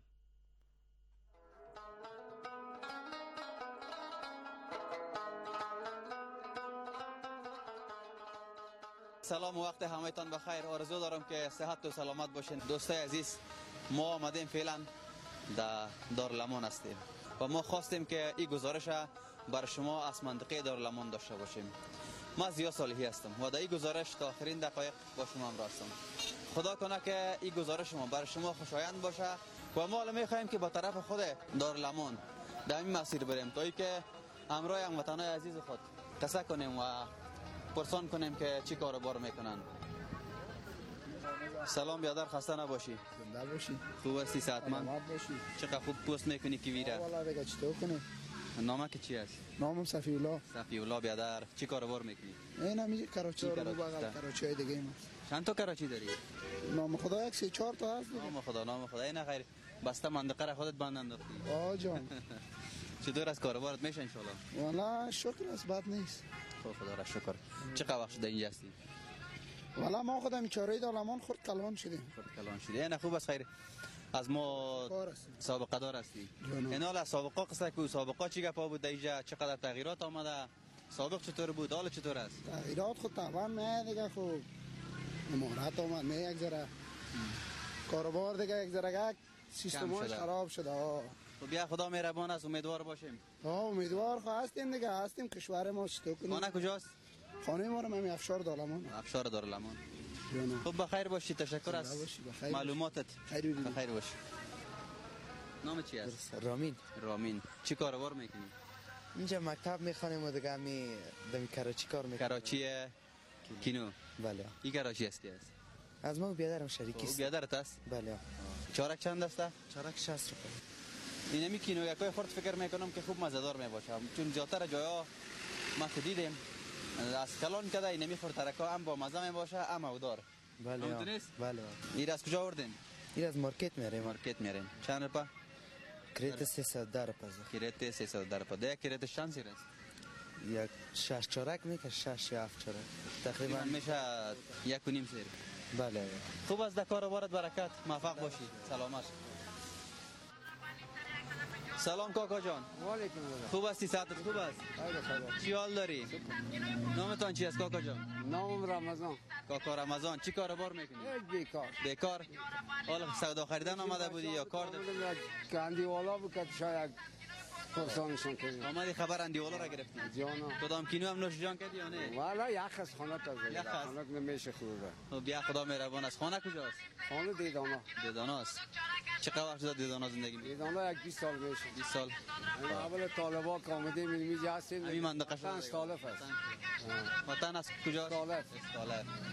سلام و وقت همه‌تان بخیر. آرزو دارم که صحت و سلامت باشین. دوستای عزیز، ما آمدیم فعلا در دارالمان هستیم و ما خواستیم که این گزارش بر شما از منطقه دارالمان داشته باشیم. ما زیا صالحی هستم و در این گزارش تا آخرین دقایق با شما همراه هستم. خدا کنه که این گزارش ما بر شما خوشایند باشه و ما الان می‌خوایم که با طرف خود دارالمان در این مسیر بریم تا اینکه همراه هموطنان عزیز خود قصه کنیم و پرسان کنیم که چی کار بار میکنن. سلام بیادر، خسته نباشی. زنده باشی. خوب هستی؟ صحتمند باشی. چقدر خوب پست میکنی که ویره. والا دیگه چطور کنی؟ نامه که چی است؟ نامم صفی الله. صفی الله بیادر، چی کار بار میکنی؟ اینا می کراچی رو بغل کراچی دیگه ایم. چند تا کراچی داری؟ نام خدا یک سه چهار تا هست. نام خدا، نام خدا. اینا خیر بسته منطقه را خودت بند انداختی. آ جان. چطور از کاربارت میشه ان شاء الله؟ والا شکر است، بد نیست. خب خدا را شکر. چقدر وقت شده اینجا هستی؟ والا ما خودم چاره دارالمان خورد کلان شدیم. خورد کلان شدی. اینا خوب است خیر. از ما سابقه دار هستی. اینا لا سابقه قصه کو سابقه چی گپا بود اینجا، چقدر تغییرات آمده؟ سابق چطور بود؟ حال چطور است؟ تغییرات خود طبعا نه دیگه، خوب امارات آمد نه یک ذره کاروبار دیگه یک ذره سیستمش خراب شده. ها تو بیا خدا مهربان است، امیدوار باشیم. ها امیدوار خو هستیم دیگه، هستیم. کشور ما چطور کنیم؟ خانه کجاست؟ خانه ما رو همین افشار دارالمان. افشار دارالمان. خب بخیر باشی، تشکر از معلوماتت. خیر بخیر باشی. نام چی است؟ رامین. رامین، چی کاروبار میکنی؟ اینجا مکتب میخوانیم و دیگه می دمی کراچی کار میکنیم. کراچی کینو؟ بله. این کراچی است کی است؟ از ما بیادرم شریکی است. بیادرت است؟ بله. چارک چند است؟ چارک شصت روپیه. این میکینو یکای خورد فکر میکنم که خوب مزه دار میباشه، چون زیاتر جاها ما که دیدیم از کلان کده این نمیخورد ترکا هم با مزه میباشه هم اودار. بله. همونطور بله. این از کجا آوردین؟ این از مارکت میاریم. مارکت میاریم. چند روپا؟ کریت سیصد روپیه. کریت سیصد روپیه. ده کریت چند سیر است؟ یک شش چارک میشه، شش یا هفت چارک. تقریبا میشه یک و نیم سیر. بله. خوب از کار بارت برکت، موفق باشی. سلامت. سلام کاکا جان. و علیکم السلام. خوب هستی؟ صحتت خوب است؟ چی حال داری؟ نامتان چی است کاکا جان؟ نامم رمضان. کاکا رمضان، چی کار بار میکنی؟ بیکار. بیکار؟ حالا سودا خریدن آمده بودی یا کار داری؟ گندی والا بود که شاید پرسانشون کنیم. آمدی خبر اندی والا را گرفتی؟ جانا. کدام کینو هم نوش جان کردی یا نه؟ والا یک از خانه تا زیر. یک از خانه نمیشه خوبه. بیا خدا مهربان است. خانه کجاست؟ خانه دیدانا. دیدانا است. چقدر وقت شده دیدانا زندگی می‌کنی؟ دیدانا یک بیست سال میشه. بیست سال. اول طالبا که آمدیم اینجا هستیم. همین منطقه شده. سالف است. وطن از کجاست؟ سالف. سالف.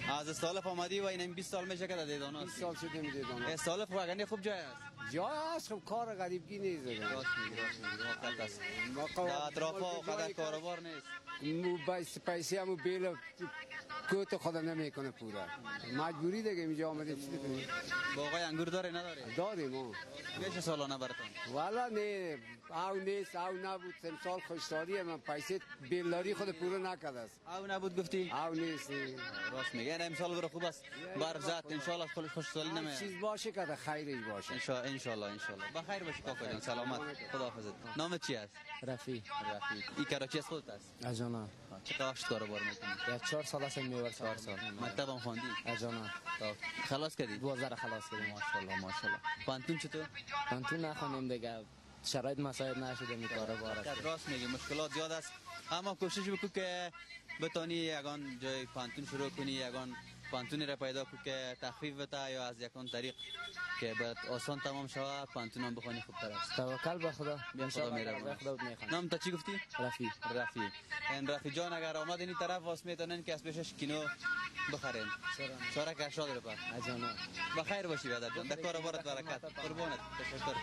از استالف آمدی و این بیست سال میشه که در دیدان هستی؟ بیست سال شده می دیدان هست. استالف واقعا خوب جای است؟ جای است، خب کار غریبگی نیست. راست میگی، راست میگی، وقت است. در اطرافا قدر کاروبار نیست. مو پیسی همو بیل کوت خودم نمیکنه پورا. مجبوری دیگه اینجا آمدیم چی کنیم؟ باغای انگور داره نداره؟ داریم ها. میشه سالانه براتون؟ والا نه، او نیست، او نبود. امسال خوشداری من پیسی بیلداری خود پورا نکرده است. او نبود گفتی؟ او نیست. راست میگه. این امسال برو خوب است. برف زد ان شاء الله خودش خوشحالی نمیاد. چیز باشه که خیرش باشه. ان شاء الله ان شاء الله ان شاء الله. بخیر باشی کاکا جان، سلامت. خداحافظ. نامت چی است؟ رفیع. رفیع. این کراچی از خودت است؟ اجانا. چه کاشت کاروبار میکنی؟ یا چهار سال است میور چهار سال. مکتب هم خواندی؟ اجانا. خلاص کردی؟ دوازده خلاص کردیم. ماشاءالله ماشاءالله. پانتون چطور؟ پانتون نخوانیم دیگه. شرایط مساعد نشده می کاروبار است. راست میگی، مشکلات زیاد است. اما کوشش بکن که بتانی یگان جای پانتون شروع کنی، یگان پانتونی را پیدا کنی که تخفیف بده یا از یکان طریق که برات آسان تمام شود پانتون هم بخونی خوبتر است. توکل به خدا. بیا خدا میره. خدا میخوام. نام تا چی گفتی؟ رفیع. رفیع. این رفیع جان اگر آمد این طرف واسه میتونن که از پیشش کینو بخرین. چهارک هشتاد روپیه. اجانا. بخیر باشی برادر جان. در کاروبارت برکت. قربانت. تشکر.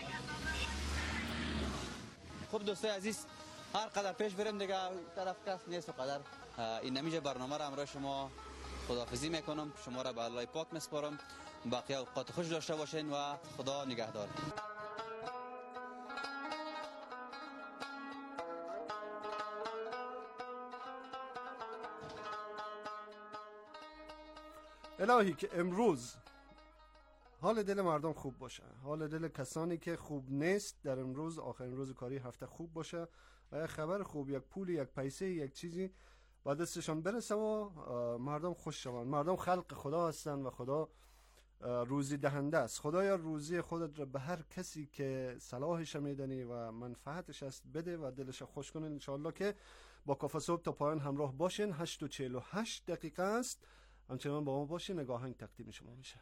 خب دوستای عزیز، هر قدر پیش بریم دیگه طرف کس نیست و قدر این نمیشه برنامه را همراه شما خداحافظی میکنم. شما را به الله پاک میسپارم. باقی اوقات خوش داشته باشین و خدا نگهدار. الهی که امروز حال دل مردم خوب باشه، حال دل کسانی که خوب نیست در امروز آخرین روز کاری هفته خوب باشه و یک خبر خوب، یک پول، یک پیسه، یک چیزی با دستشان برسه و مردم خوش شوند. مردم خلق خدا هستند و خدا روزی دهنده است. خدایا روزی خودت را به هر کسی که صلاحش میدانی و منفعتش است بده و دلش خوش کنه. انشاءالله که با کافه صبح تا پایان همراه باشین. هشت و چهل و هشت دقیقه است. همچنان با ما باشین. نگاهنگ تقدیم شما میشه.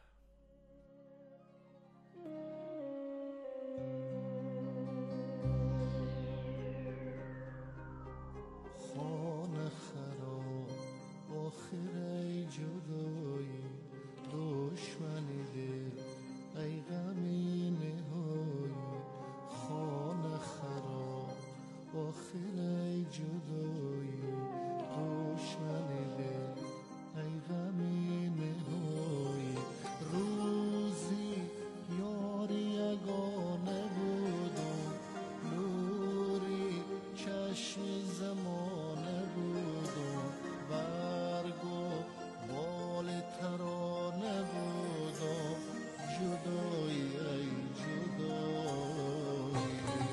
خانه خراب آخر ای جدایی، دشمنی دل ای غمی نهایی. خانه خراب آخر ای جدایی، دشمنی دل ای غمی نهایی. روزی یاری یگانه بودم، نوری چشمی زمانه بودم، برگو بال ترانه بودم. جدایی ای جدایی،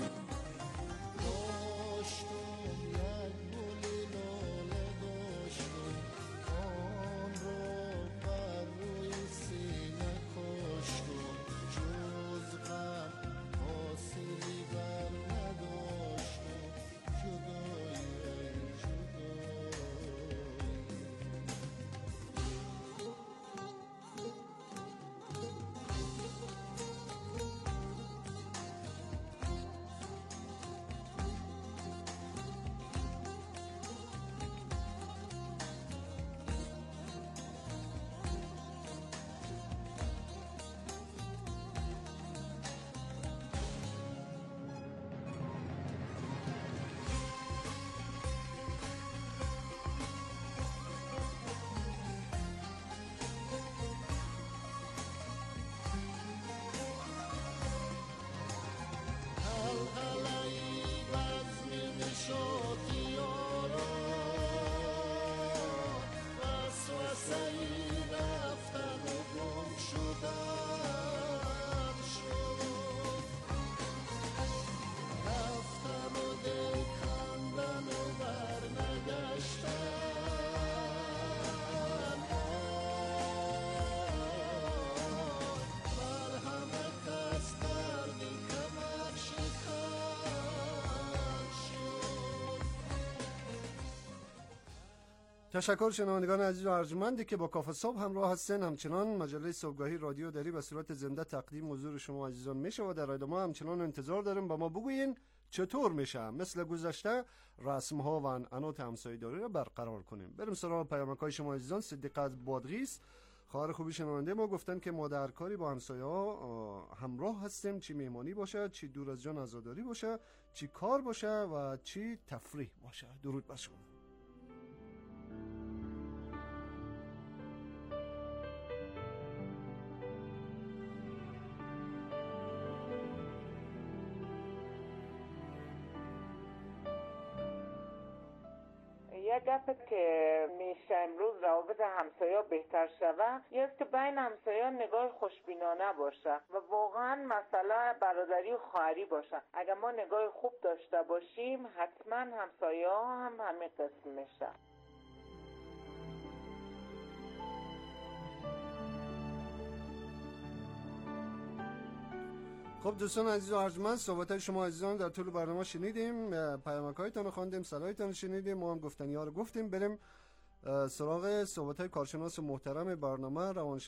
داشتم یک گلی لاله داشتم، آن را بر روی سینه کاشتم. جز غم حاصلی بر نداشتم. جدایی ای جدایی. تشکر شنوندگان عزیز و ارجمندی که با کافه صبح همراه هستین. همچنان مجله صبحگاهی رادیو دری به صورت زنده تقدیم حضور شما عزیزان میشه و در ادامه همچنان انتظار داریم با ما بگوین چطور میشه مثل گذشته رسم ها و عنعنات همسایه‌داری را برقرار کنیم. بریم سراغ پیامک های شما عزیزان. صدیقه از بادغیس، خواهر خوبی شنونده ما، گفتن که ما در کاری با همسایه ها همراه هستیم، چی مهمانی باشه، چی دور از جان عزاداری باشه، چی کار باشه و چی تفریح باشه. درود بر شما. یک گپ که میشه امروز روابط همسایه بهتر شوه یه است که بین همسایه نگاه خوشبینانه باشه و واقعا مسئله برادری و خواهری باشه. اگر ما نگاه خوب داشته باشیم حتما همسایه ها هم همین قسم میشه. خب دوستان عزیز و ارجمند، صحبت‌های شما عزیزان در طول برنامه شنیدیم، پیامک‌هایتان رو خواندیم، صلاحیتان شنیدیم، ما هم گفتنی‌ها رو گفتیم. بریم سراغ صحبت‌های کارشناس محترم برنامه روانشناس